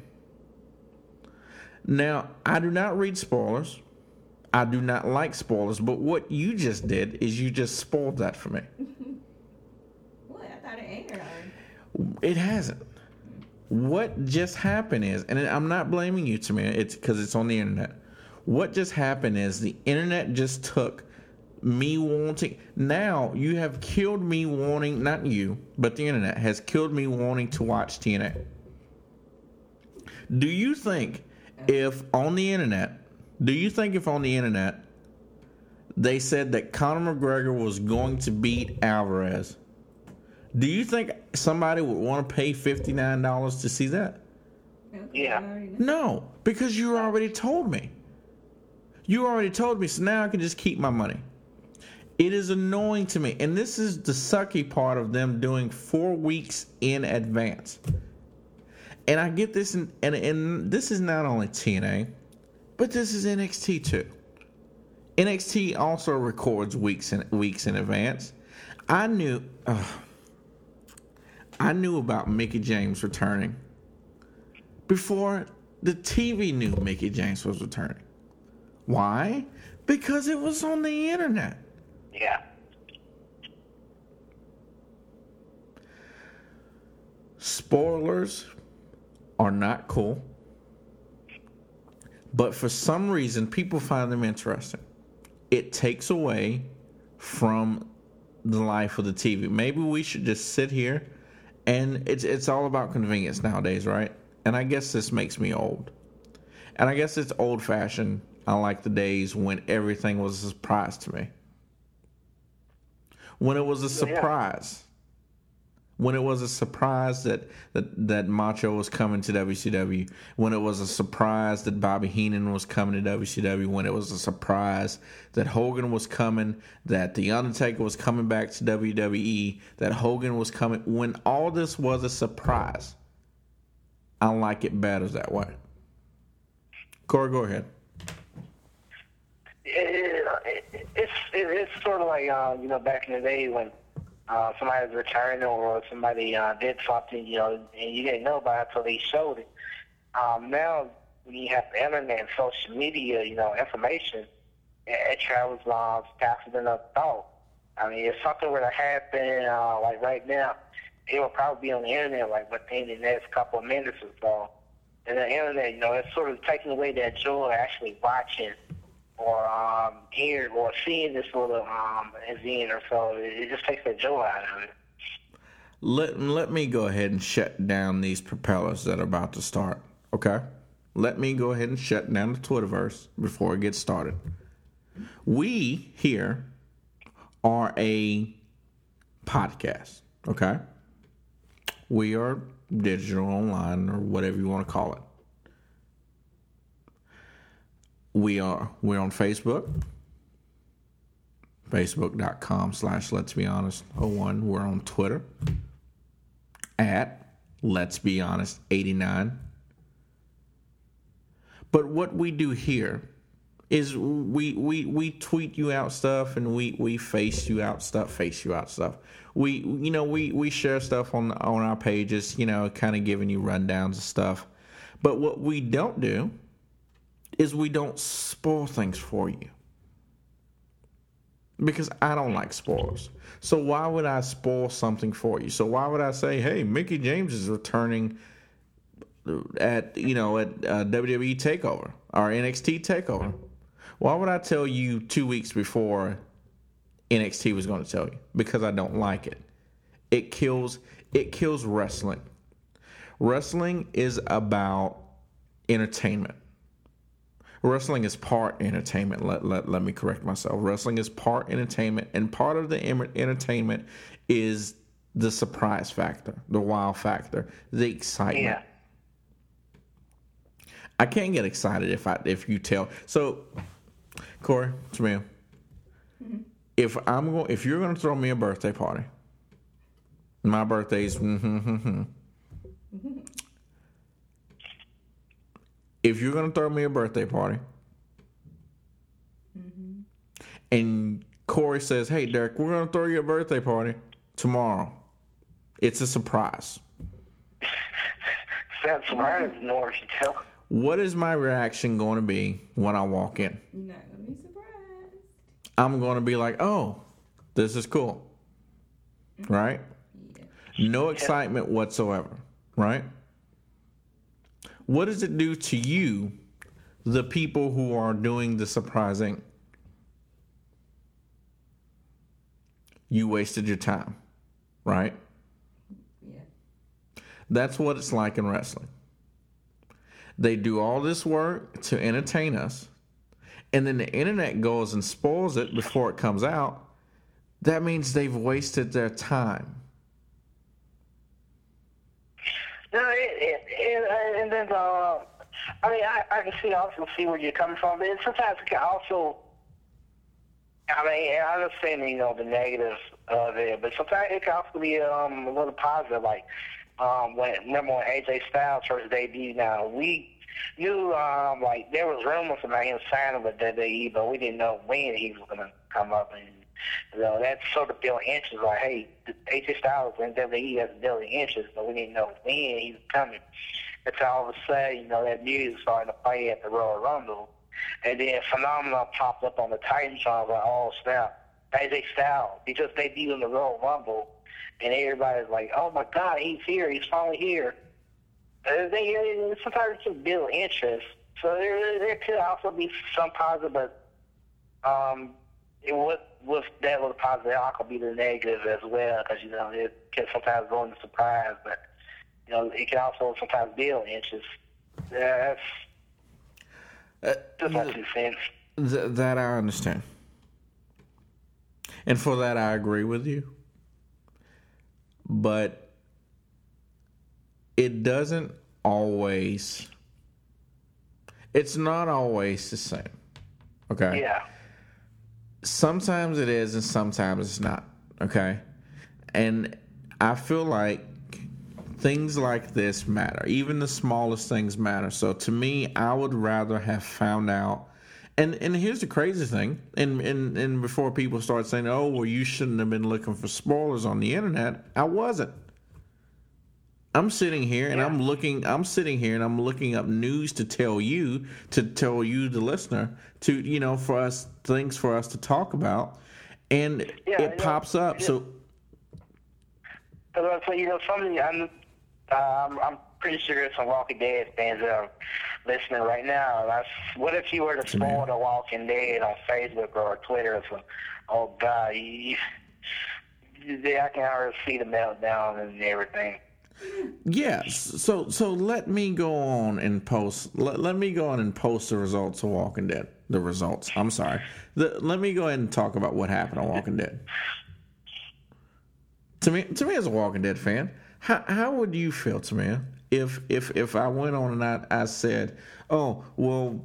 Now, I do not read spoilers. I do not like spoilers, but what you just did is you just spoiled that for me. What? I thought it aired already. It hasn't. What just happened is, and I'm not blaming you, Tamir, it's because it's on the internet. What just happened is the internet just took me wanting. Now you have killed me wanting, not you, but the internet has killed me wanting to watch T N A. Do you think if on the internet, do you think if on the internet they said that Conor McGregor was going to beat Alvarez, do you think somebody would want to pay fifty-nine dollars to see that? That's what Yeah. I already know. No, because you already told me. You already told me, so now I can just keep my money. It is annoying to me, and this is the sucky part of them doing four weeks in advance. And I get this, in, and, and this is not only T N A, but this is N X T too. N X T also records weeks in weeks in advance. I knew, uh, I knew about Mickie James returning before the T V knew Mickie James was returning. Why? Because it was on the internet. Yeah. Spoilers are not cool, but for some reason people find them interesting. It takes away from the life of the T V. Maybe we should just sit here, and it's it's all about convenience nowadays, right? And I guess this makes me old. And I guess it's old-fashioned. I like the days when everything was a surprise to me. When it was a surprise. When it was a surprise that, that, that Macho was coming to W C W. When it was a surprise that Bobby Heenan was coming to W C W. When it was a surprise that Hogan was coming. That The Undertaker was coming back to W W E. That Hogan was coming. When all this was a surprise, I like it better that way. Corey, go ahead. It, it, it's it, it's sort of like uh, you know, back in the day when uh, somebody was returning or somebody uh, did something, you know, and you didn't know about it until they showed it. Um, now when you have the internet and social media, you know, information, it, it travels uh, faster than I thought. I mean, if something were to happen uh, like right now, it will probably be on the internet like within the next couple of minutes or so. And the internet, you know, it's sort of taking away that joy of actually watching or um, hearing or seeing this little um, zine or so. It, it just takes the joy out of it. Let, let me go ahead and shut down these propellers that are about to start, okay? Let me go ahead and shut down the Twitterverse before it gets started. We here are a podcast, okay? We are digital, online, or whatever you want to call it. We are we're on Facebook, facebook.com slash Let's Be Honest oh one. We're on Twitter at Let's Be Honest eighty-nine. But what we do here is we we we tweet you out stuff and we we face you out stuff, face you out stuff. We you know we we share stuff on on our pages, you know, kind of giving you rundowns of stuff. But what we don't do is we don't spoil things for you. Because I don't like spoilers. So why would I spoil something for you? So why would I say, hey, Mickie James is returning at, you know, at uh, W W E TakeOver or N X T TakeOver? Why would I tell you two weeks before N X T was going to tell you? Because I don't like it. It kills, it kills wrestling. Wrestling is about entertainment. Wrestling is part entertainment. Let, let, let me correct myself. Wrestling is part entertainment, and part of the entertainment is the surprise factor, the wow factor, the excitement. Yeah. I can't get excited if I if you tell. So, Corey, Jamil, mm-hmm. if I'm going, if you're going to throw me a birthday party, my birthday's. Mm-hmm, mm-hmm. Mm-hmm. If you're going to throw me a birthday party, mm-hmm. and Corey says, hey, Derek, we're going to throw you a birthday party tomorrow. It's a surprise. Sounds surprising, nor you tell. What is my reaction going to be when I walk in? You're not going to be surprised. I'm going to be like, oh, this is cool. Mm-hmm. Right? Yeah. No excitement whatsoever. Right? What does it do to you, the people who are doing the surprising? You wasted your time, right? Yeah. That's what it's like in wrestling. They do all this work to entertain us, and then the internet goes and spoils it before it comes out. That means they've wasted their time. No, it, it, it, and then uh, I mean, I, I can see also see where you're coming from, but sometimes it can also. I mean, I understand, you know, the negatives of it, but sometimes it can also be um, a little positive. Like um, when remember when A J Styles first debuted? Now we knew um, like there was rumors about him signing with W W E, but we didn't know when he was going to come up and. You know, that sort of built interest. Like, hey, A J Styles in W W E has built interest, but we didn't know when he was coming. Until all of a sudden, you know, that music started to play at the Royal Rumble. And then Phenomenal popped up on the Titans show. I was like, oh, snap. A J Styles. He just debuted in the Royal Rumble. And everybody's like, oh, my God, he's here. He's finally here. And they, sometimes it just build interest. So there, there could also be some positive, but um, it would. With that little positive, I could be the negative as well, because, you know, it can sometimes go into surprise, but, you know, it can also sometimes build interest. Yeah, that's just my two cents. Th- that I understand. And for that, I agree with you. But it doesn't always. It's not always the same. Okay. Yeah. Sometimes it is, and sometimes it's not. Okay. And I feel like things like this matter. Even the smallest things matter. So to me, I would rather have found out. And and here's the crazy thing. And, and, and before people start saying, oh, well, you shouldn't have been looking for spoilers on the internet, I wasn't. I'm sitting here and yeah. I'm looking. I'm sitting here and I'm looking up news to tell you, to tell you, the listener, to you know, for us things for us to talk about, and yeah, it pops know, up. Yeah. So, so you know, something I'm, um, I'm pretty sure there's some Walking Dead fans that are listening right now. That's, what if you were to spoil The Walking Dead on Facebook or Twitter or something? Oh God, you, you, I can already see the meltdown and everything. Yes, so so let me go on and post. Let, let me go on and post the results of Walking Dead. The results. I'm sorry. The, let me go ahead and talk about what happened on Walking Dead. To me, to me as a Walking Dead fan, how how would you feel, to me, if if if I went on and I, I said, oh well,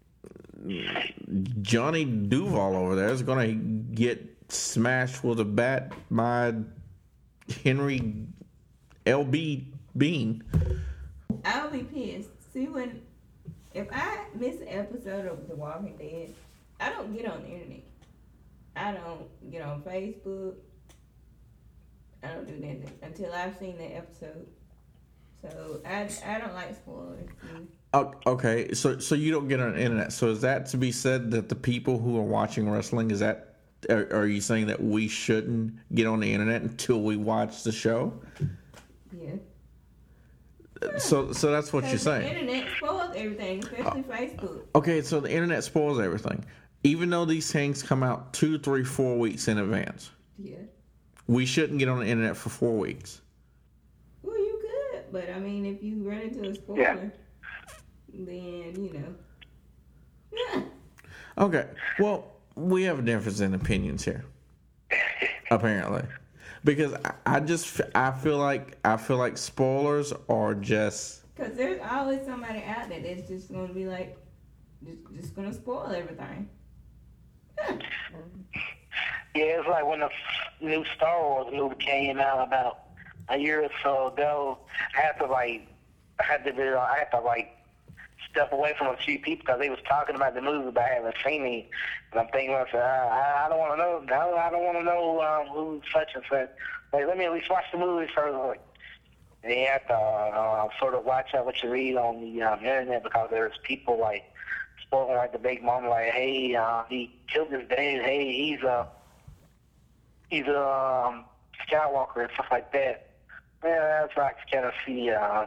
Johnny Duvall over there is going to get smashed with a bat by Henry L B Bean. I'll be pissed. See, when if I miss an episode of The Walking Dead, I don't get on the internet. I don't get on Facebook. I don't do nothing until I've seen the episode. So I, I don't like spoilers. Oh, okay, so so you don't get on the internet. So is that to be said that the people who are watching wrestling, is that are, are you saying that we shouldn't get on the internet until we watch the show? Yeah. So, so that's what you're saying. The internet spoils everything, especially uh, Facebook. Okay, so the internet spoils everything, even though these things come out two, three, four weeks in advance. Yeah. We shouldn't get on the internet for four weeks. Well, you could, but I mean, if you run into a spoiler, yeah. then you know. Yeah. Okay. Well, we have a difference in opinions here, apparently. Because I just I feel like I feel like spoilers are just because there's always somebody out there that's just gonna be like just, just gonna spoil everything. Yeah, it's like when the new Star Wars movie came out about a year or so ago. I had to like I had to be I had to like step away from a few people because they was talking about the movie, but I haven't seen it. And I'm thinking, I, I, I don't want to know. I don't want to know um, who such and such. Like, let me at least watch the movie first. Like, and you have to uh, sort of watch out what you read on the um, internet because there's people like spoiling like the big mom, like, hey, uh, he killed his dad. Hey, he's a he's a um, Skywalker and stuff like that. Yeah, that's like kind of see. Uh,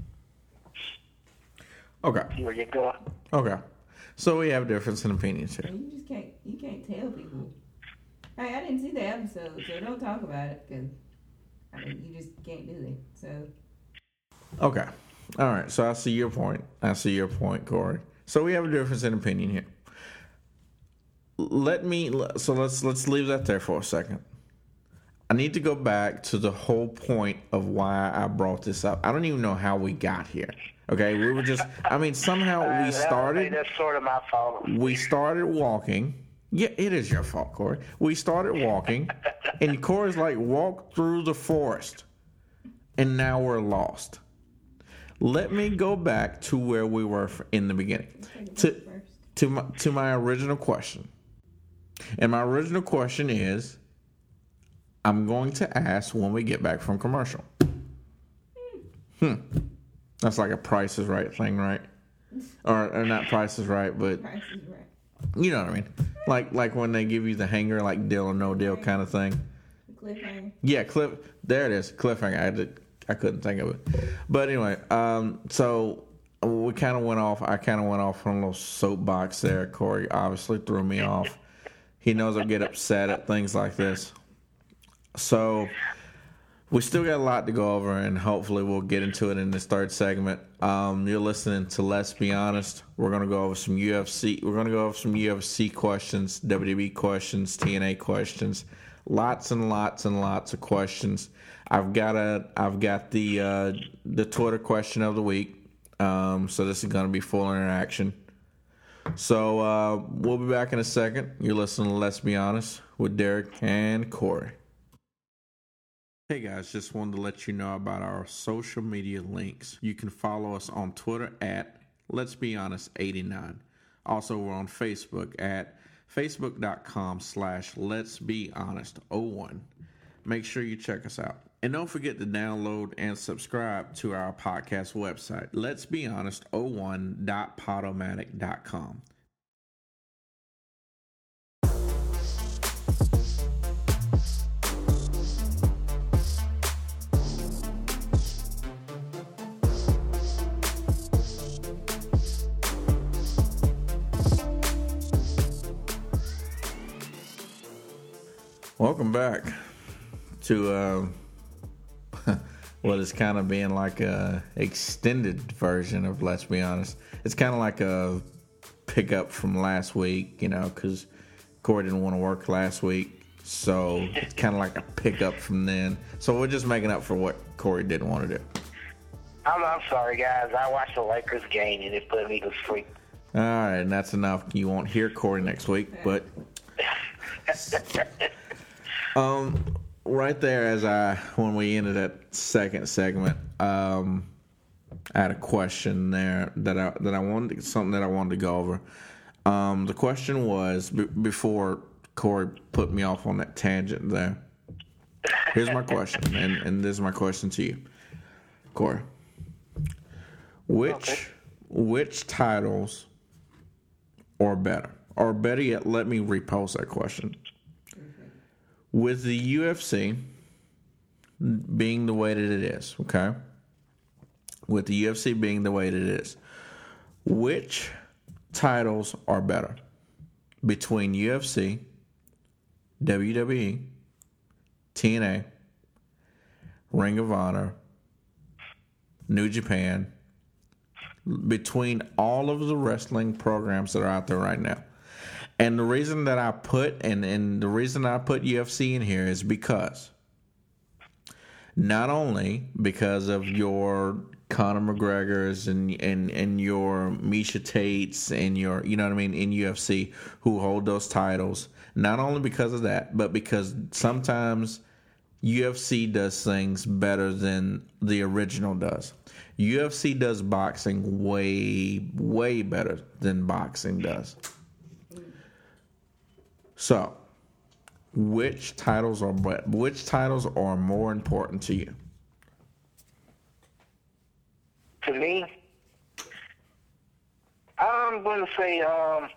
Okay. See where you go. Okay. So we have a difference in opinions here. You just can't you can't tell people. Hey, I didn't see the episode, so don't talk about it because I mean you just can't do it. So. Okay. All right. So I see your point. I see your point, Corey. So we have a difference in opinion here. Let me. So let's let's leave that there for a second. I need to go back to the whole point of why I brought this up. I don't even know how we got here. Okay, we were just, I mean, somehow we started. That's sort of my fault. We started walking. Yeah, it is your fault, Corey. We started walking, and Corey's like, walk through the forest, and now we're lost. Let me go back to where we were in the beginning. To, to, my, to my original question. And my original question is, I'm going to ask when we get back from commercial. Hmm. That's like a Price is Right thing, right? Or, or not Price is Right, but Price is Right. You know what I mean? Like like when they give you the hanger, like deal or no deal kind of thing. Cliffhanger. Yeah, cliff. There it is, cliffhanger. I did. I couldn't think of it, but anyway. Um. So we kind of went off. I kind of went off on a little soapbox there. Corey obviously threw me off. He knows I get upset at things like this. So we still got a lot to go over, and hopefully we'll get into it in this third segment. Um, you're listening to Let's Be Honest. We're going to go over some U F C. We're going to go over some U F C questions, W W E questions, T N A questions, Lots and lots and lots of questions. I've got a, I've got the uh, the Twitter question of the week. Um, so this is going to be full interaction. So uh, we'll be back in a second. You're listening to Let's Be Honest with Derek and Corey. Hey guys, just wanted to let you know about our social media links. You can follow us on Twitter at Let's Be Honest eighty-nine. Also, we're on Facebook at facebook.com slash Let's Be Honest 01. Make sure you check us out. And don't forget to download and subscribe to our podcast website, lets be honest oh one dot podomatic dot com. Welcome back to uh, what is kind of being like a extended version of Let's Be Honest. It's kind of like a pickup from last week, you know, because Corey didn't want to work last week, so it's kind of like a pickup from then. So we're just making up for what Corey didn't want to do. I'm, I'm sorry, guys. I watched the Lakers game and it put me to sleep. All right, and that's enough. You won't hear Corey next week, but um, right there, as I when we ended that second segment, um, I had a question there that I that I wanted something that I wanted to go over. Um, the question was b- before Corey put me off on that tangent there. Here's my question, and, and this is my question to you, Corey. Which Okay. which titles are better? Or better yet, let me repose that question. With the U F C being the way that it is, okay? With the U F C being the way that it is, which titles are better between U F C, W W E, T N A, Ring of Honor, New Japan, between all of the wrestling programs that are out there right now? And the reason that I put and, and the reason I put U F C in here is because not only because of your Conor McGregor's and, and, and your Misha Tates and your, you know what I mean, in U F C who hold those titles, not only because of that, but because sometimes U F C does things better than the original does. U F C does boxing way, way better than boxing does. So, which titles are which titles are more important to you? To me, I'm going to say, um,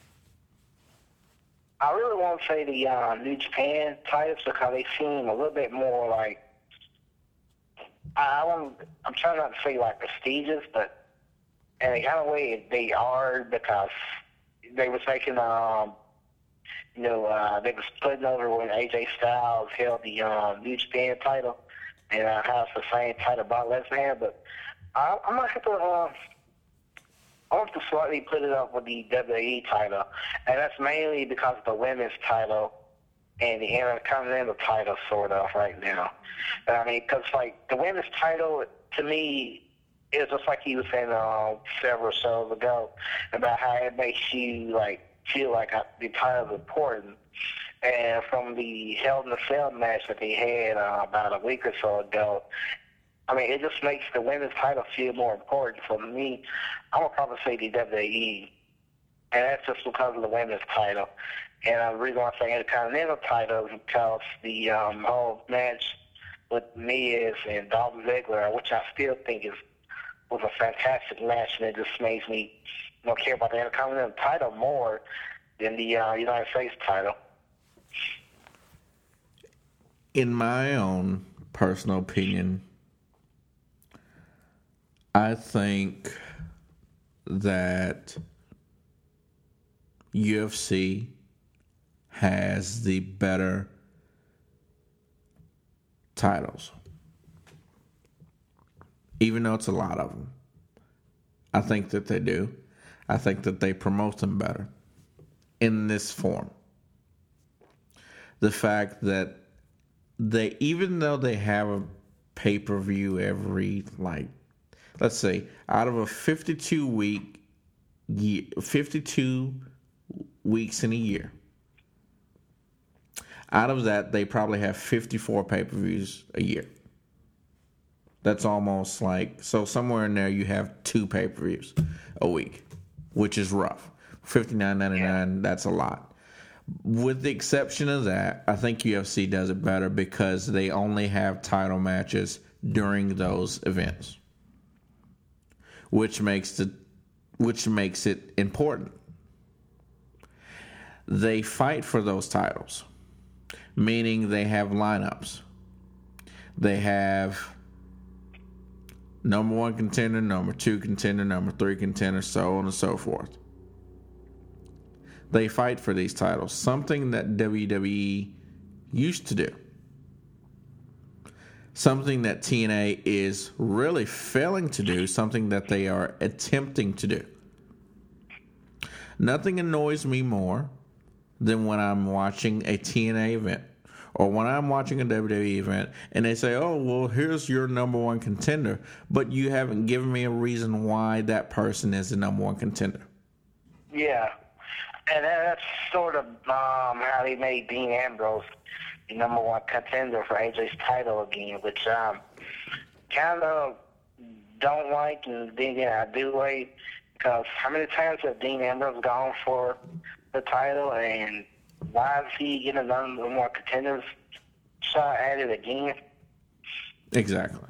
I really want to say the uh, New Japan titles because they seem a little bit more like, I want, I'm trying not to say like prestigious, but in a kind of way they are because they were taking, um, you know, uh, they were splitting over when A J Styles held the um, New Japan title, and uh, has the same title Brock Lesnar had, but I, I'm going to have to, uh, I want to slightly put it up with the W W E title, and that's mainly because of the women's title and the Intercontinental title, sort of, right now. I mean, because, like, the women's title, to me, is just like you were saying uh, several shows ago, about how it makes you, like, feel like the title is important. And from the Hell in a Cell match that they had uh, about a week or so ago, I mean, it just makes the women's title feel more important. For me, I would probably say the W W E, and that's just because of the women's title. And uh, the reason why I say Intercontinental title is because the um, whole match with Miz and Dolph Ziggler, which I still think is was a fantastic match, and it just makes me you know, care about the Intercontinental title more than the uh, United States title. In my own personal opinion, I think that U F C has the better titles. Even though it's a lot of them. I think that they do. I think that they promote them better in this form. the fact that they, even though they have a pay-per-view every, like, let's say, out of a fifty-two week, fifty-two weeks in a year, out of that, they probably have fifty-four pay-per-views a year. That's almost like, so somewhere in there you have two pay-per-views a week, which is rough. fifty-nine ninety-nine, yeah. That's a lot. With the exception of that, I think U F C does it better because they only have title matches during those events, which makes the which makes it important. They fight for those titles, meaning they have lineups. They have number one contender, number two contender, number three contender, so on and so forth. They fight for these titles, something that W W E used to do. Something that T N A is really failing to do, something that they are attempting to do. Nothing annoys me more than when I'm watching a T N A event or when I'm watching a W W E event and they say, oh, well, here's your number one contender, but you haven't given me a reason why that person is the number one contender. Yeah. And that's sort of um, how they made Dean Ambrose the number one contender for A J's title again, which um, kind of don't like, and then again I do like, because how many times has Dean Ambrose gone for the title, and why is he getting another more contenders shot at it again? Exactly.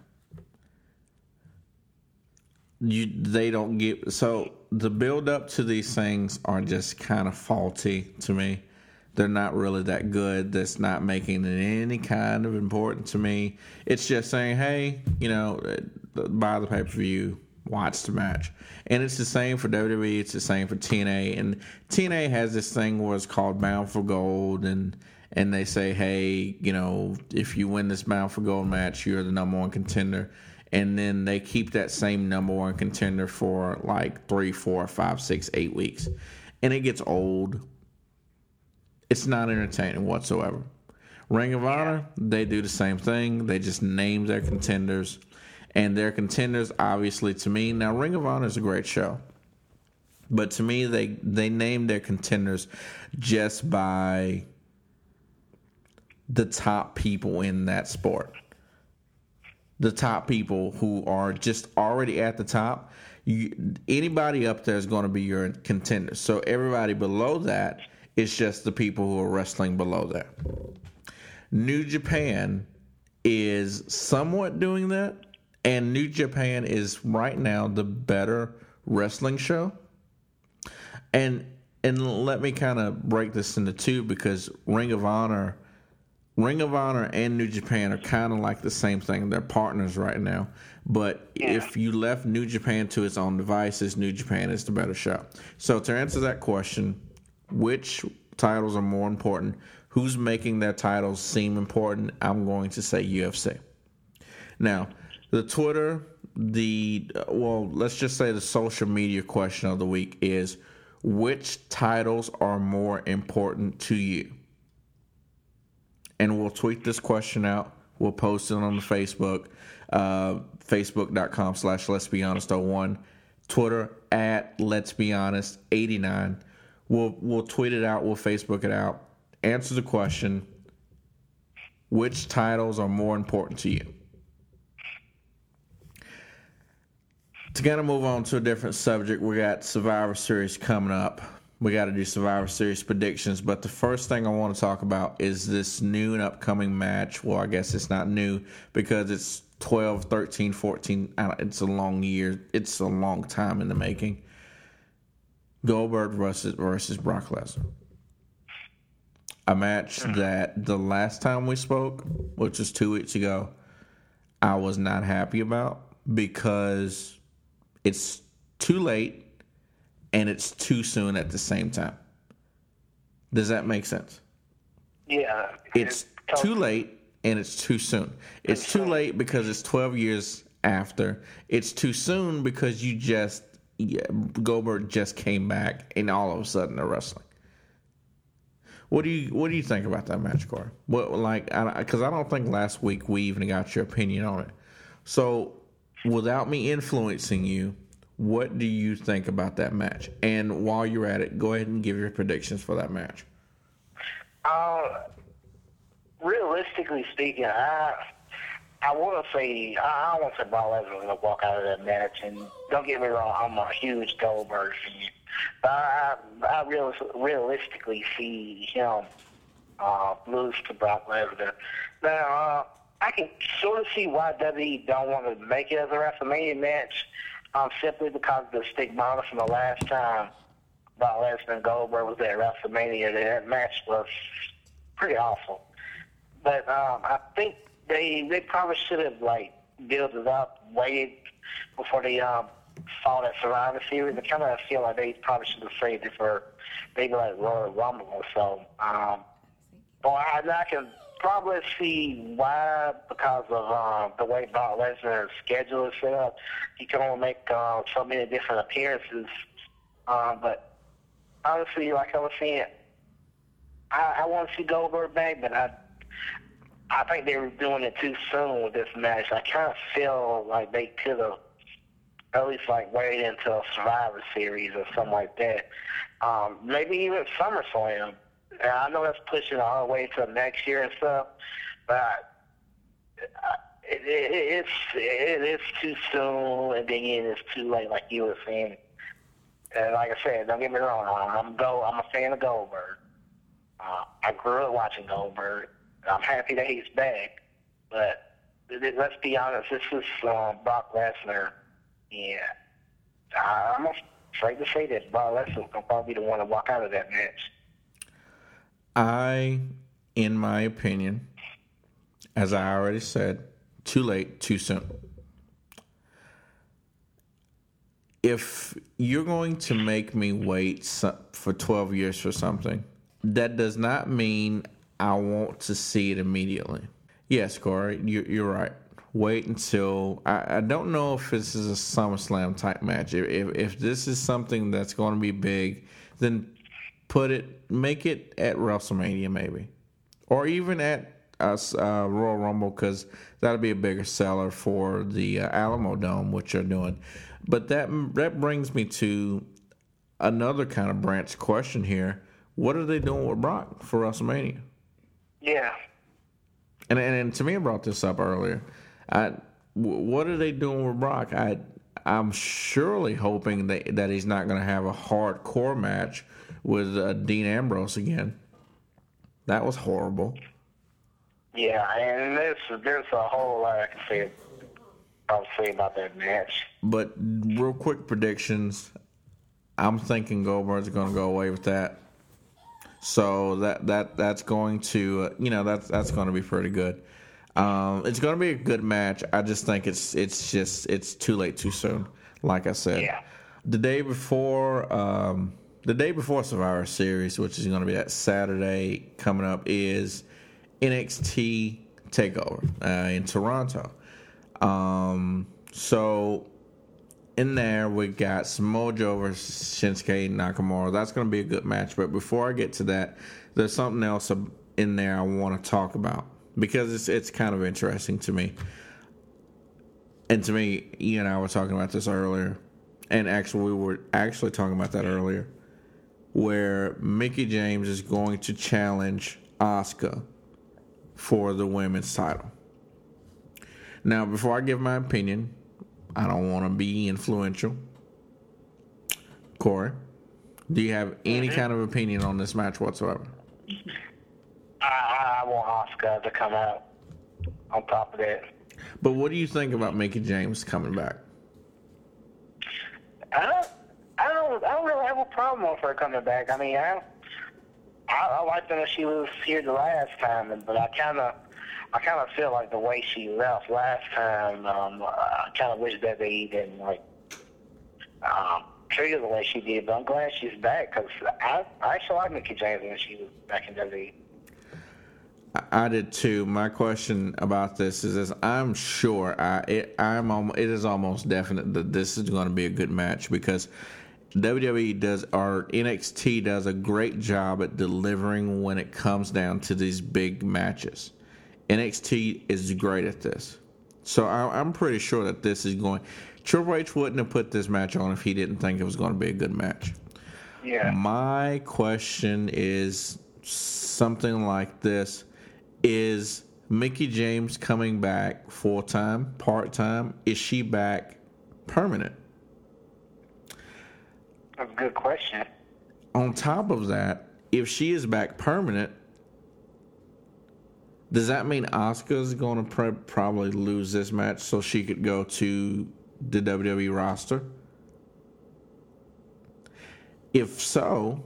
You they don't get so the build up to these things are just kind of faulty to me. They're not really that good. That's not making it any kind of important to me. It's just saying, hey, you know, buy the pay per view, watch the match, and it's the same for W W E. It's the same for T N A, and T N A has this thing where it's called Bound for Gold, and and they say, hey, you know, if you win this Bound for Gold match, you're the number one contender. And then they keep that same number one contender for like three, four, five, six, eight weeks. And it gets old. It's not entertaining whatsoever. Ring of Honor, they do the same thing. They just name their contenders. And their contenders, obviously, to me, now Ring of Honor is a great show. But to me, they, they name their contenders just by the top people in that sport. The top people who are just already at the top, you, anybody up there is going to be your contender. So everybody below that is just the people who are wrestling below that. New Japan is somewhat doing that, and New Japan is right now the better wrestling show. And and let me kind of break this into two, because Ring of Honor Ring of Honor and New Japan are kind of like the same thing. They're partners right now. But yeah. If you left New Japan to its own devices, New Japan is the better show. So to answer that question, which titles are more important? Who's making their titles seem important? I'm going to say U F C. Now, the Twitter, the, well, let's just say the social media question of the week is, which titles are more important to you? And we'll tweet this question out. We'll post it on the Facebook, uh, facebook.com slash Let's Be Honest oh one, Twitter at Let's Be Honest eighty-nine. We'll we'll tweet it out. We'll Facebook it out. Answer the question: which titles are more important to you? To kind of move on to a different subject, we got Survivor Series coming up. We got to do Survivor Series predictions, but the first thing I want to talk about is this new and upcoming match. Well, I guess it's not new because it's twelve, thirteen, fourteen. It's a long year. It's a long time in the making. Goldberg versus, versus Brock Lesnar. A match that the last time we spoke, which was two weeks ago, I was not happy about because it's too late. And it's too soon at the same time. Does that make sense? Yeah. It's too late and it's too soon. It's too late because it's twelve years after. It's too soon because you just, yeah, Goldberg just came back and all of a sudden they're wrestling. What do you What do you think about that match, Corey? What like because I, I don't think last week we even got your opinion on it. So, without me influencing you, what do you think about that match? And while you're at it, go ahead and give your predictions for that match. Uh, realistically speaking, I I want to say I, I want to say Brock Lesnar going to walk out of that match. And don't get me wrong, I'm a huge Goldberg fan. But I, I real, realistically see him uh, lose to Brock Lesnar. Now, uh, I can sort of see why W W E don't want to make it as a WrestleMania match, um, simply because of the stigmata from the last time Brock Lesnar and Goldberg was at WrestleMania. That match was pretty awful. But um, I think they they probably should have like built it up, waited before they um, fought at Survivor Series. I kind of feel like they probably should have saved it for maybe like Royal Rumble or so. Um, or I, I can probably see why, because of uh, the way Brock Lesnar's schedule is set up. He can only make uh, so many different appearances. Uh, but honestly, like I was saying, I, I want to see Goldberg back, but I I think they were doing it too soon with this match. I kind of feel like they could have at least like waited until Survivor Series or something like that. Um, maybe even SummerSlam. And I know that's pushing all the way to next year and stuff, but it, it, it's it, it's too soon, and then again, it's too late, like you were saying. And like I said, don't get me wrong, I'm go I'm a fan of Goldberg. Uh, I grew up watching Goldberg. I'm happy that he's back, but let's be honest, this is uh, Brock Lesnar, and I'm afraid to say that Brock Lesnar will probably be the one to walk out of that match. I, in my opinion, as I already said, too late, too soon. If you're going to make me wait for twelve years for something, that does not mean I want to see it immediately. Yes, Corey, you're, you're right. Wait until I, I don't know if this is a SummerSlam type match. If, if if this is something that's going to be big, then put it, make it at WrestleMania maybe, or even at uh, uh, Royal Rumble, because that'll be a bigger seller for the uh, Alamo Dome, which you're doing. But that that brings me to another kind of branch question here. What are they doing with Brock for WrestleMania? Yeah. And, and and to me, I brought this up earlier. I, what are they doing with Brock? I I'm surely hoping that that he's not going to have a hardcore match with uh, Dean Ambrose again. That was horrible. Yeah, and there's there's a whole lot I can say I'll say about that match. But real quick predictions. I'm thinking Goldberg's going to go away with that. So that that that's going to uh, you know that's that's going to be pretty good. Um, it's going to be a good match. I just think it's it's just it's too late, too soon. Like I said, yeah. the day before um, the day before Survivor Series, which is going to be that Saturday coming up, is N X T Takeover uh, in Toronto. Um, so. In there, we got Samoa Joe versus Shinsuke Nakamura. That's going to be a good match. But before I get to that, there's something else in there I want to talk about because it's it's kind of interesting to me. And to me, Ian and I were talking about this earlier, and actually we were actually talking about that earlier, where Mickie James is going to challenge Asuka for the women's title. Now, before I give my opinion, I don't want to be influential. Corey, do you have any mm-hmm. kind of opinion on this match whatsoever? I, I want Asuka to come out on top of that. But what do you think about Mickie James coming back? I don't, I don't, I don't really have a problem with her coming back. I mean, I, I, I liked her when she was here the last time, but I kind of. I kind of feel like the way she left last time, um, I kind of wish that they didn't, like, um, treat her the way she did. But I'm glad she's back because I, I actually like Mickie James when she was back in W W E. I, I did too. My question about this is this. I'm sure, I, it, I'm, it is almost definite that this is going to be a good match because W W E does, or N X T does a great job at delivering when it comes down to these big matches. N X T is great at this. So I, I'm pretty sure that this is going... Triple H wouldn't have put this match on if he didn't think it was going to be a good match. Yeah. My question is something like this. Is Mickie James coming back full-time, part-time? Is she back permanent? That's a good question. On top of that, if she is back permanent, does that mean Asuka's going to pr- probably lose this match so she could go to the W W E roster? If so,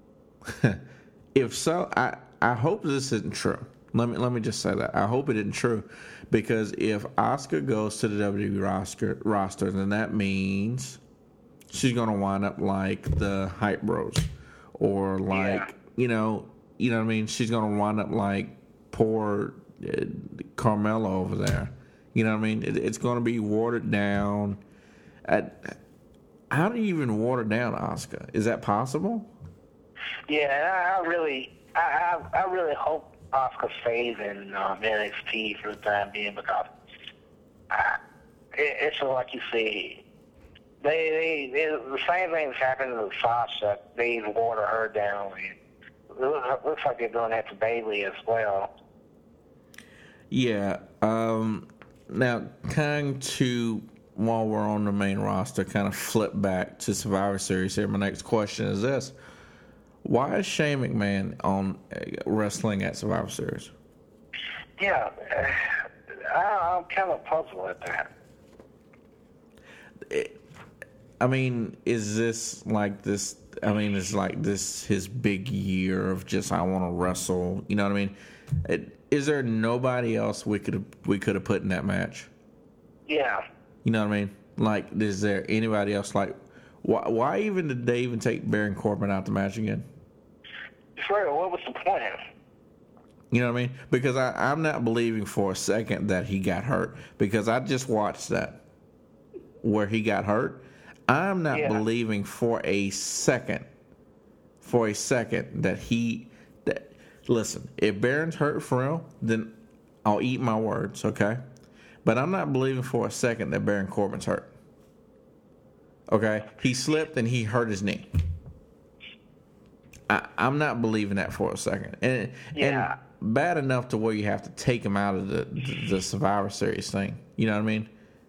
if so, I, I hope this isn't true. Let me let me just say that. I hope it isn't true, because if Asuka goes to the W W E roster, roster, then that means she's going to wind up like the Hype Bros, or like Yeah. you know, you know what I mean. She's going to wind up like poor uh, Carmella over there. You know what I mean? It, it's going to be watered down. At, how do you even water down Asuka? Is that possible? Yeah, I, I really, I, I, I really hope Asuka stays in um, N X T for the time being, because I, it, it's like you say, they, they, they, the same things happened to Sasha. They water her down. And it looks, looks like they're doing that to Bayley as well. Yeah. Um, now, kind to, while we're on the main roster, kind of flip back to Survivor Series here. My next question is this. Why is Shane McMahon on uh, wrestling at Survivor Series? Yeah, I, I'm kind of puzzled at that. It, I mean, is this like this? I mean, is like this his big year of just I want to wrestle? You know what I mean? It, is there nobody else we could have we could have put in that match? Yeah. You know what I mean? Like, is there anybody else? Like, why, why even did they even take Baron Corbin out the match again? Sure, what was the point? You know what I mean? Because I, I'm not believing for a second that he got hurt. Because I just watched that where he got hurt. I'm not Yeah. believing for a second, for a second that he. That, listen, if Baron's hurt for real, then I'll eat my words, okay? But I'm not believing for a second that Baron Corbin's hurt. Okay? He slipped and he hurt his knee. I, I'm not believing that for a second. And, Yeah. and bad enough to where you have to take him out of the, the, the Survivor Series thing. You know what I mean?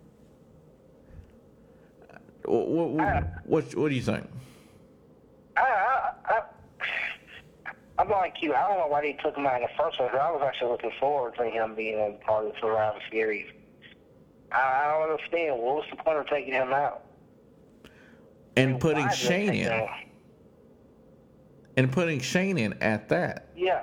What, what, what, what do you think? I, I, I, I'm like you. I don't know why they took him out in the first place. I was actually looking forward to him being a part of the Survivor Series. I, I don't understand. What was the point of taking him out? And putting Why did they Shane take in. him? And putting Shane in at that. Yeah.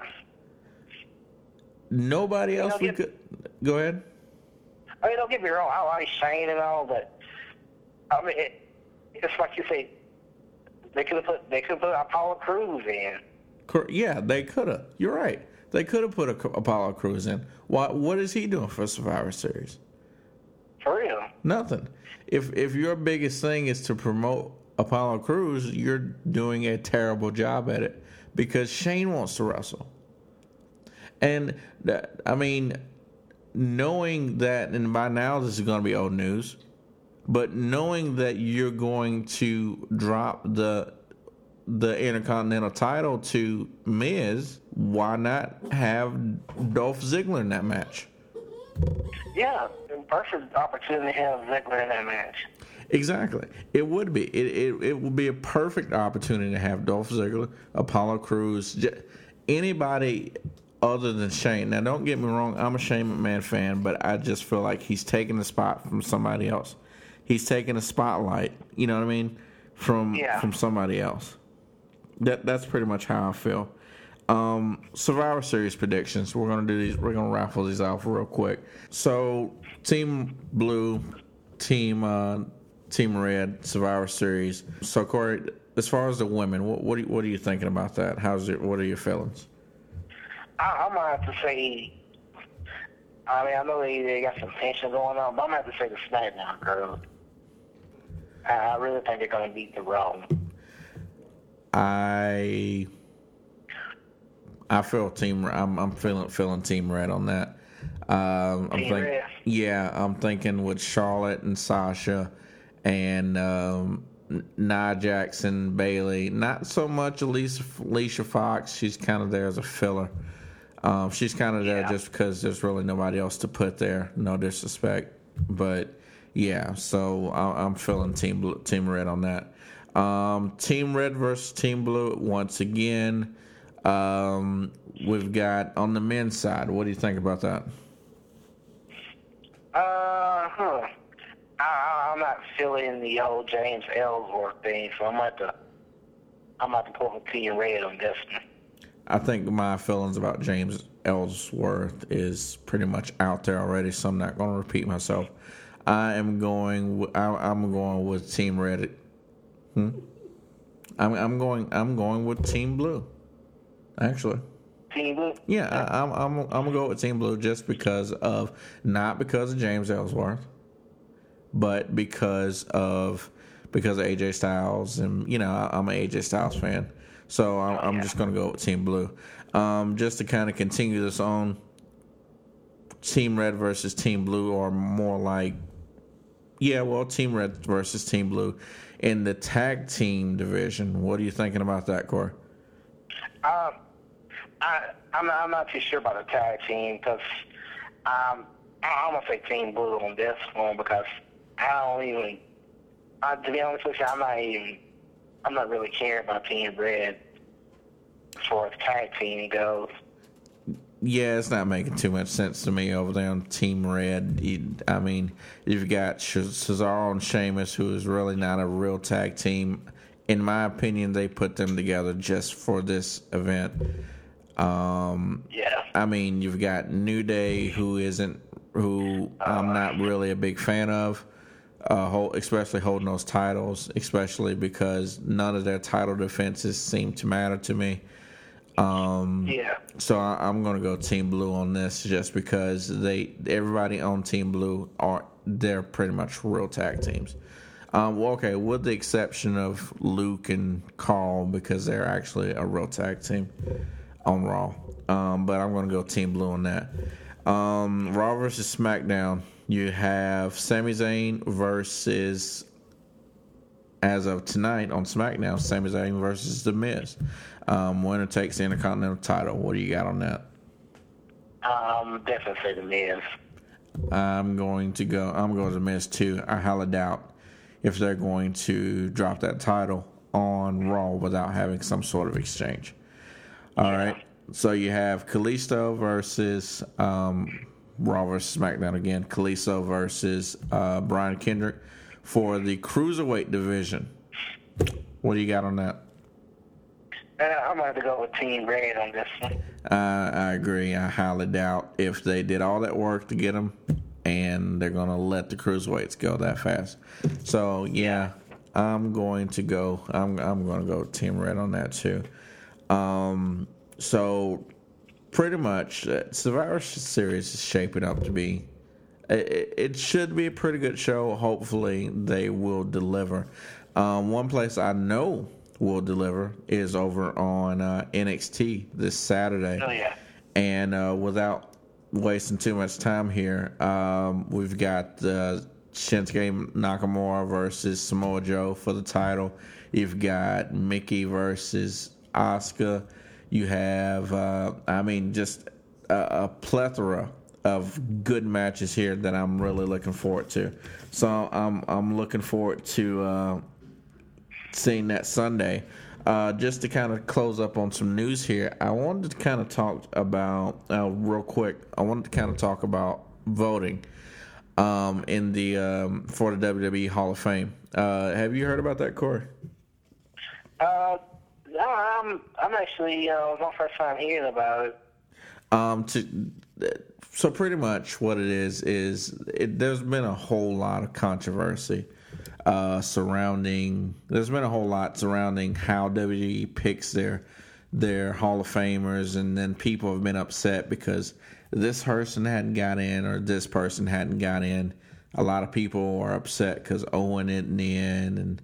Nobody else know, we get- could. Go ahead. I mean, don't get me wrong. I like Shane and all, but I mean, it, it's like you say. They could have put they could put Apollo Crews in. Cor- Yeah, they could have. You're right. They could have put a, Apollo Crews in. Why? What is he doing for Survivor Series? For real. Nothing. If if your biggest thing is to promote Apollo Crews, you're doing a terrible job at it, because Shane wants to wrestle. And that, I mean, knowing that, and by now this is going to be old news, but knowing that you're going to drop the the Intercontinental title to Miz, why not have Dolph Ziggler in that match? Yeah, perfect opportunity to have Ziggler in that match. Exactly. It would be. It, it it would be a perfect opportunity to have Dolph Ziggler, Apollo Crews, j- anybody other than Shane. Now, don't get me wrong. I'm a Shane McMahon fan, but I just feel like he's taking the spot from somebody else. He's taking the spotlight. You know what I mean? From Yeah. from somebody else. That that's pretty much how I feel. Um, Survivor Series predictions. We're gonna do these. We're gonna raffle these off real quick. So, Team Blue, Team uh, Team Red, Survivor Series. So, Corey, as far as the women, what what are you, what are you thinking about that? How's it? What are your feelings? I, I'm gonna have to say. I mean, I know they, they got some tension going on, but I'm gonna have to say the SmackDown girls. I, I really think they're gonna beat the Raw. I I feel team. I'm I'm feeling feeling Team Red on that. Um, I'm Team think, Red. yeah, I'm thinking with Charlotte and Sasha and um, Nia Jackson, Bailey. Not so much Alicia, Alicia Fox. She's kind of there as a filler. Um, she's kind of there Yeah. just because there's really nobody else to put there. No disrespect, but yeah. So I, I'm feeling Team Blue, Team Red on that. Um, Team Red versus Team Blue once again. Um, we've got on the men's side. What do you think about that? Uh, huh. I, I'm not feeling the old James Ellsworth thing, so I'm about to, I'm about to pull the Team Red on this one. I think my feelings about James Ellsworth is pretty much out there already, so I'm not going to repeat myself. I am going. w- I, I'm going with Team Red. Hmm? I'm, I'm going. I'm going with Team Blue. Actually, Team Blue? yeah, I, I'm. I'm. I'm gonna go with Team Blue just because of not because of James Ellsworth, but because of because of A J Styles, and you know I'm an A J Styles fan, so I'm, I'm yeah. just gonna go with Team Blue. Um, just to kind of continue this on, Team Red versus Team Blue, or more like, yeah, well, Team Red versus Team Blue in the tag team division. What are you thinking about that, Corey? Um, I, I'm not, I'm not too sure about the tag team because um, I- I'm gonna say Team Blue on this one because I don't even. Uh, to be honest with you, I'm not even. I'm not really caring about Team Red as far as tag team goes. Yeah, it's not making too much sense to me over there on Team Red. You- I mean, you've got Sh- Cesaro and Sheamus, who is really not a real tag team. In my opinion, they put them together just for this event. Um, Yeah. I mean, you've got New Day, who isn't, who I'm not really a big fan of, uh, hold, especially holding those titles, especially because none of their title defenses seem to matter to me. Um, Yeah. So I, I'm going to go Team Blue on this, just because they everybody on Team Blue are they're pretty much real tag teams. Um, well, okay, with the exception of Luke and Carl, because they're actually a real tag team on Raw. Um, but I'm going to go Team Blue on that. Um, Raw versus SmackDown. You have Sami Zayn versus, as of tonight on SmackDown, Sami Zayn versus The Miz. Um, winner takes the Intercontinental title. What do you got on that? Um, definitely say the Miz. I'm going to go. I'm going to The Miz too. I highly doubt if they're going to drop that title on Raw without having some sort of exchange. All right. So you have Kalisto versus um, Raw versus SmackDown again. Kalisto versus uh, Brian Kendrick for the Cruiserweight division. What do you got on that? Uh, I'm going to go with Team Red on this one. Uh, I agree. I highly doubt if they did all that work to get them, and they're going to let the cruiserweights go that fast. So yeah, I'm going to go. I'm I'm going to go Team Red on that too. Um, so pretty much, uh, Survivor Series is shaping up to be. It, it should be a pretty good show. Hopefully, they will deliver. Um, one place I know will deliver is over on uh, N X T this Saturday. Oh, yeah. And uh, without wasting too much time here, um, we've got uh, Shinsuke Nakamura versus Samoa Joe for the title. You've got Mickey versus Asuka. You have, uh, I mean, just a, a plethora of good matches here that I'm really looking forward to. So I'm I'm looking forward to uh, seeing that Sunday. Uh, just to kind of close up on some news here, I wanted to kind of talk about, uh, real quick, I wanted to kind of talk about voting um, in the um, for the W W E Hall of Fame. Uh, have you heard about that, Corey? Uh, no, I'm, I'm actually, uh, my first time hearing about it. Um, to so pretty much what it is is it, there's been a whole lot of controversy uh, surrounding. There's been a whole lot surrounding how W W E picks their their Hall of Famers, and then people have been upset because this person hadn't got in or this person hadn't got in. A lot of people are upset because Owen isn't in, and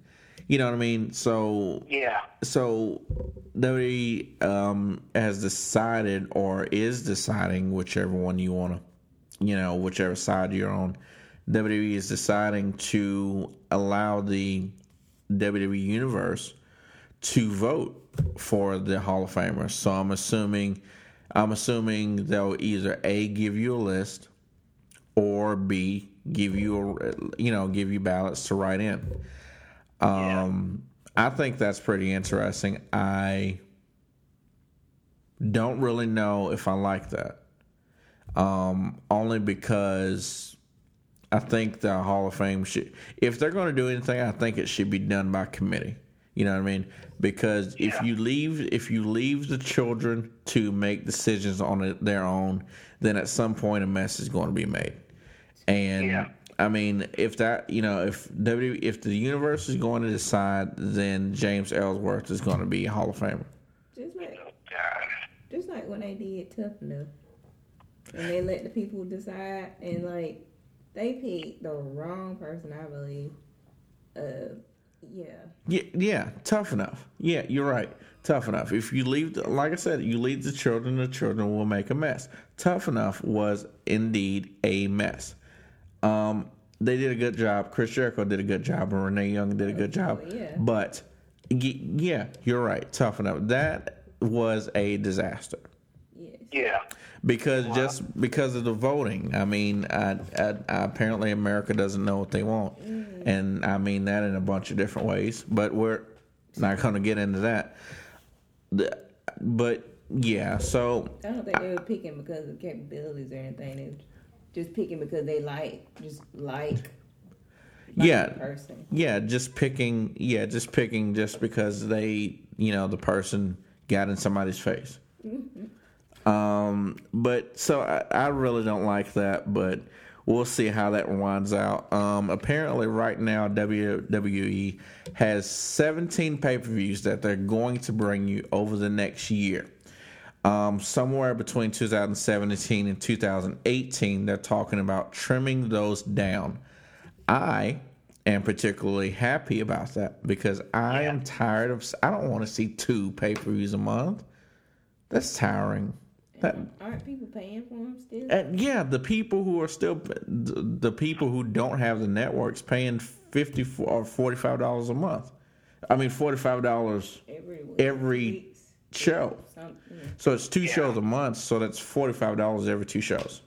You know what I mean? So Yeah. so W W E um, has decided or is deciding, whichever one you want to, you know, whichever side you're on. W W E is deciding to allow the W W E Universe to vote for the Hall of Famers. So I'm assuming, I'm assuming they'll either A, give you a list, or B, give you a, you know, give you ballots to write in. Um, yeah. I think that's pretty interesting. I don't really know if I like that. Um, only because I think the Hall of Fame should, if they're going to do anything, I think it should be done by committee. You know what I mean? Because yeah. if you leave, if you leave the children to make decisions on it, their own, then at some point a mess is going to be made. And yeah. I mean, if that, you know, if W, if the universe is going to decide, then James Ellsworth is going to be a Hall of Famer. Just like, just like when they did Tough Enough, and they let the people decide, and like they picked the wrong person, I believe. Uh, yeah. Yeah, yeah. Tough Enough. Yeah, you're right. Tough Enough. If you leave, the, like I said, you leave the children, the children will make a mess. Tough Enough was indeed a mess. Um, they did a good job. Chris Jericho did a good job, and Renee Young did a good job. Oh, yeah. But yeah, you're right. Tough Enough. That was a disaster. Yes. Yeah. Because wow. just because of the voting, I mean, I, I, I, apparently America doesn't know what they want, mm. and I mean that in a bunch of different ways. But we're not going to get into that. But yeah, so I don't think they were picking because of capabilities or anything. They were just picking because they like, just like. like yeah, the person. yeah, just picking. Yeah, just picking just because they, you know, the person got in somebody's face. Mm-hmm. Um, but so I, I really don't like that, but we'll see how that winds out. Um, apparently right now W W E has seventeen pay-per-views that they're going to bring you over the next year. Um, somewhere between two thousand seventeen and two thousand eighteen, they're talking about trimming those down. I am particularly happy about that because I am tired of, I don't want to see two pay-per-views a month. That's tiring. That, aren't people paying for them still? And yeah, the people who are still the, the people who don't have the networks paying fifty or forty five dollars a month. I mean, forty five dollars every every show. Some, yeah. So it's two yeah. shows a month. So that's forty five dollars every two shows.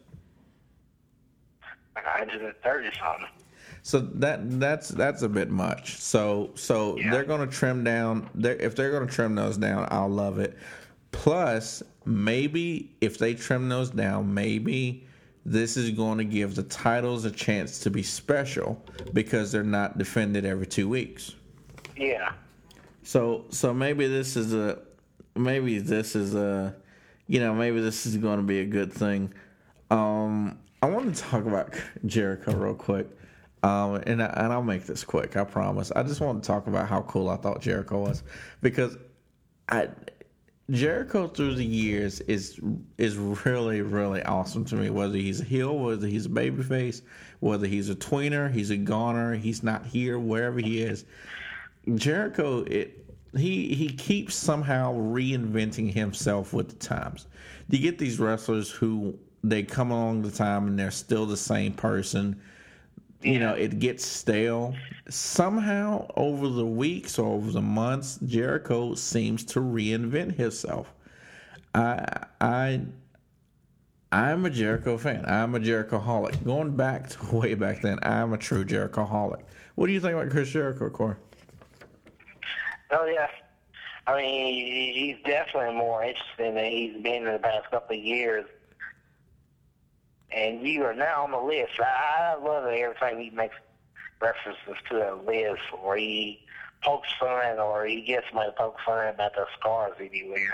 Like one hundred thirty something. So that that's that's a bit much. So so yeah. they're going to trim down. They're, if they're going to trim those down, I'll love it. Plus, maybe if they trim those down, maybe this is going to give the titles a chance to be special because they're not defended every two weeks. Yeah. So so maybe this is a maybe this is a you know maybe this is going to be a good thing. Um, I want to talk about Jericho real quick, um, and I, and I'll make this quick. I promise. I just want to talk about how cool I thought Jericho was because I. Jericho through the years is is really, really awesome to me. Whether he's a heel, whether he's a babyface, whether he's a tweener, he's a goner, he's not here, wherever he is. Jericho, it he he keeps somehow reinventing himself with the times. You get these wrestlers who they come along the time and they're still the same person. You know, it gets stale. Somehow, over the weeks or over the months, Jericho seems to reinvent himself. I, I, I'm a Jericho fan. I'm a Jericho-holic. Going back to way back then, I'm a true Jericho-holic. What do you think about Chris Jericho, Corey? Oh, yeah. I mean, he's definitely more interesting than he's been in the past couple of years. And you are now on the list. I, I love it every time he makes references to a list, or he pokes fun, or he gets somebody to poke fun about the scars that he wears.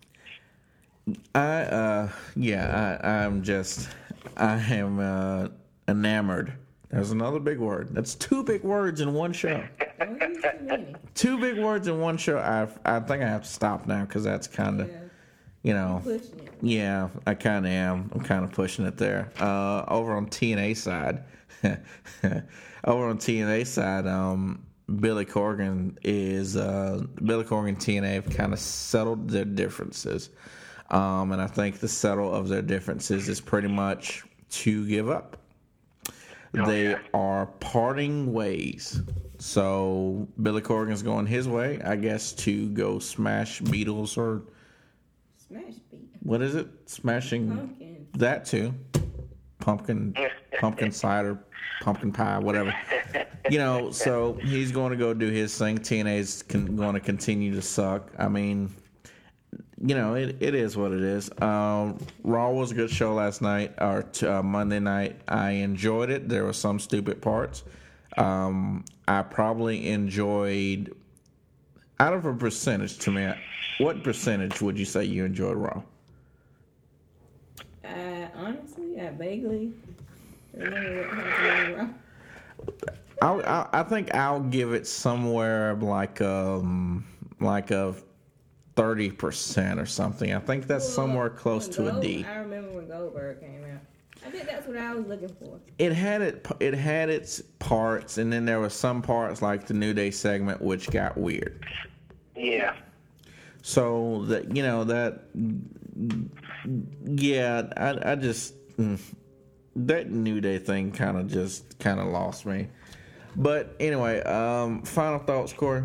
I, uh, yeah, I, I'm just, I am uh, enamored. There's another big word. That's two big words in one show. Two big words in one show. I, I think I have to stop now because that's kind of. Yeah. You know, yeah, I kind of am. I'm kind of pushing it there. Uh, over on T N A side, over on T N A side, um, Billy Corgan is uh, Billy Corgan T N A have kind of settled their differences, um, and I think the settle of their differences is pretty much to give up. Oh, they yeah. are parting ways. So Billy Corgan's going his way, I guess, to go smash Beatles or Smash beat. what is it? Smashing Pumpkin. that too. Pumpkin, pumpkin cider, pumpkin pie, whatever. You know, so he's going to go do his thing. T N A's con- going to continue to suck. I mean, you know, it, it is what it is. Um, Raw was a good show last night, or t- uh, Monday night. I enjoyed it. There were some stupid parts. Um, I probably enjoyed, out of a percentage to me, what percentage would you say you enjoyed Raw? Uh, honestly, I vaguely remember what happened on Raw. I'll, I I think I'll give it somewhere like um like a thirty percent or something. I think that's somewhere close to Gold, a D. I remember when Goldberg came out. I think that's what I was looking for. It had it it had its parts, and then there were some parts like the New Day segment which got weird. Yeah. So that you know that yeah, I I just mm, that New Day thing kind of just kind of lost me. But anyway, um, final thoughts, Corey.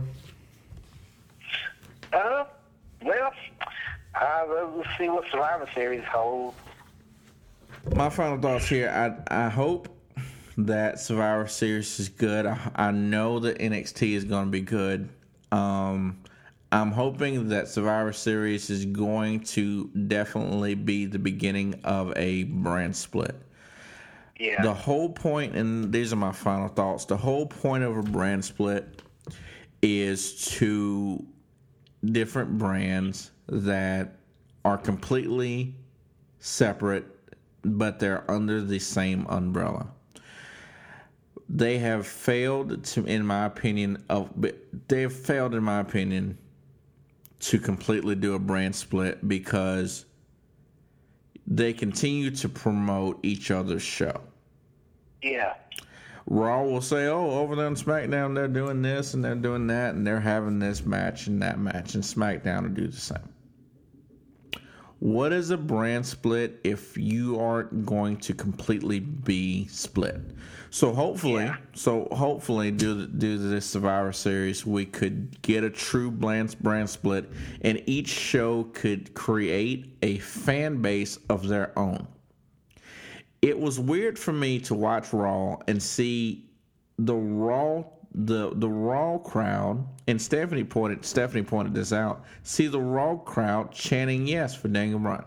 Uh, well, uh, we'll see what Survivor Series holds. My final thoughts here. I I hope that Survivor Series is good. I, I know that N X T is going to be good. Um, I'm hoping that Survivor Series is going to definitely be the beginning of a brand split. Yeah. The whole point, and these are my final thoughts, the whole point of a brand split is to different brands that are completely separate, but they're under the same umbrella. They have failed to, in my opinion, of they have failed, in my opinion, to completely do a brand split because they continue to promote each other's show. Yeah. Raw will say, oh, over there on SmackDown, they're doing this and they're doing that, and they're having this match and that match, and SmackDown will do the same. What is a brand split if you aren't going to completely be split? So hopefully, Yeah. so hopefully, due to, due to this Survivor Series, we could get a true brand brand split, and each show could create a fan base of their own. It was weird for me to watch Raw and see the Raw the the Raw crowd, and Stephanie pointed Stephanie pointed this out. See the Raw crowd chanting yes for Daniel Bryan.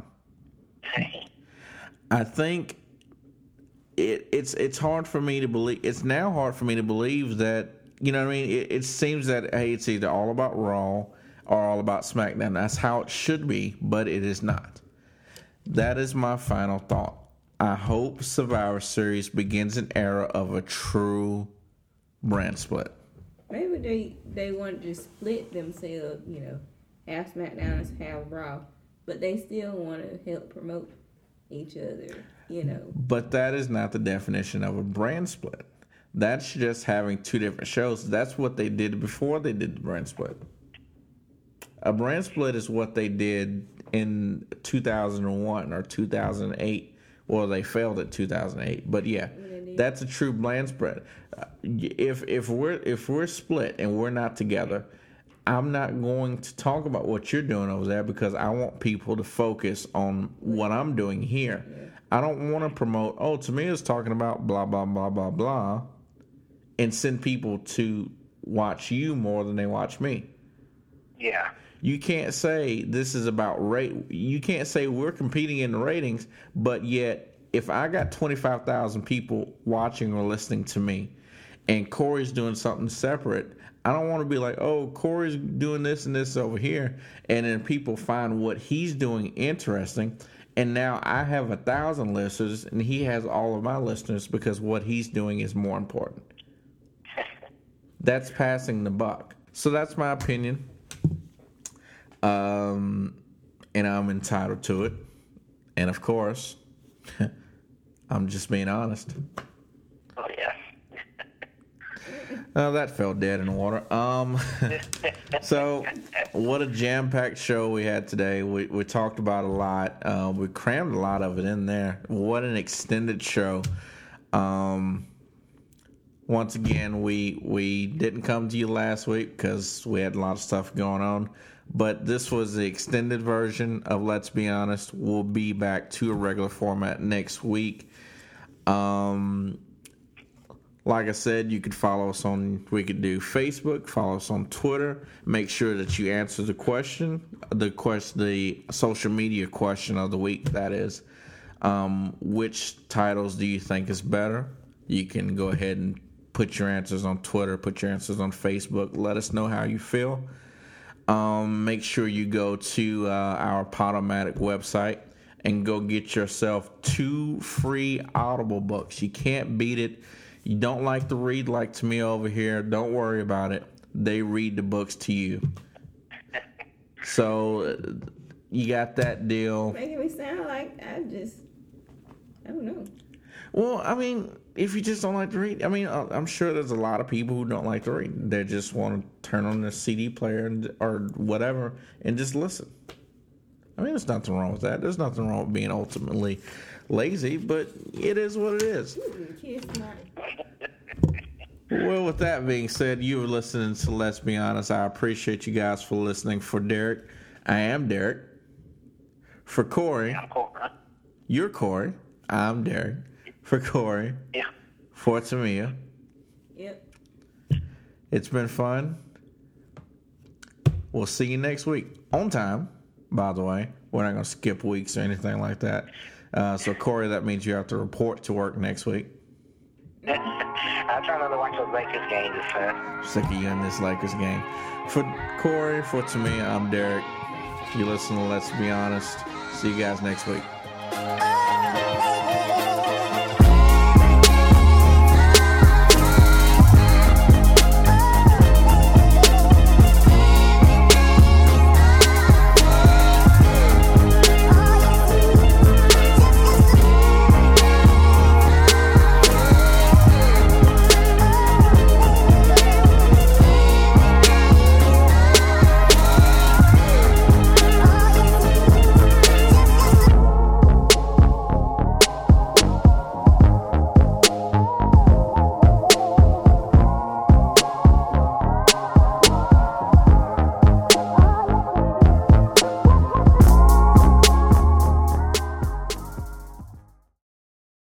I think it it's it's hard for me to believe. It's now hard for me to believe that, you know what I mean. It, it seems that hey, it's either all about Raw or all about SmackDown. That's how it should be, but it is not. That is my final thought. I hope Survivor Series begins an era of a true brand split. Maybe they they wanted to split themselves, you know, have SmackDown and have Raw, but they still want to help promote each other, you know. But that is not the definition of a brand split. That's just having two different shows. That's what they did before they did the brand split. A brand split is what they did in two thousand one or two thousand eight. Well, they failed at two thousand eight, but yeah, that's a true brand split. Uh, if if we're if we're split and we're not together, I'm not going to talk about what you're doing over there because I want people to focus on what I'm doing here. I don't want to promote. Oh, Tamia's talking about blah blah blah blah blah, and send people to watch you more than they watch me. Yeah. You can't say this is about rate. You can't say we're competing in the ratings, but yet if I got twenty-five thousand people watching or listening to me, and Corey's doing something separate, I don't want to be like, oh, Corey's doing this and this over here, and then people find what he's doing interesting, and now I have a thousand listeners and he has all of my listeners because what he's doing is more important. That's passing the buck. So that's my opinion. Um, and I'm entitled to it. And of course, I'm just being honest. Oh, yeah. Oh, that fell dead in the water. Um, so, what a jam-packed show we had today. We we talked about a lot. Uh, we crammed a lot of it in there. What an extended show. Um, once again, we we didn't come to you last week because we had a lot of stuff going on. But this was the extended version of Let's Be Honest. We'll be back to a regular format next week. Um... Like I said, you could follow us on, we could do Facebook, follow us on Twitter. Make sure that you answer the question, the question, the social media question of the week, that is. Um, which titles do you think is better? You can go ahead and put your answers on Twitter, put your answers on Facebook. Let us know how you feel. Um, make sure you go to uh, our Podomatic website and go get yourself two free Audible books. You can't beat it. You don't like to read like to me over here, don't worry about it. They read the books to you. So, you got that deal. Making me sound like I just, I don't know. Well, I mean, if you just don't like to read, I mean, I'm sure there's a lot of people who don't like to read. They just want to turn on their C D player and, or whatever and just listen. I mean, there's nothing wrong with that. There's nothing wrong with being ultimately lazy, but it is what it is. Well, with that being said, you were listening to Let's Be Honest. I appreciate you guys for listening. For Derek, I am Derek. For Corey, I'm Corey. you're Corey. I'm Derek. For Corey, Yeah. for Tamia, Yep. it's been fun. We'll see you next week. On time, by the way. We're not going to skip weeks or anything like that. Uh, so, Corey, that means you have to report to work next week. I'm trying not to watch those Lakers games this time. Sick of you in this Lakers game. For Corey, for Tamia, I'm Derek. You listen to Let's Be Honest. See you guys next week.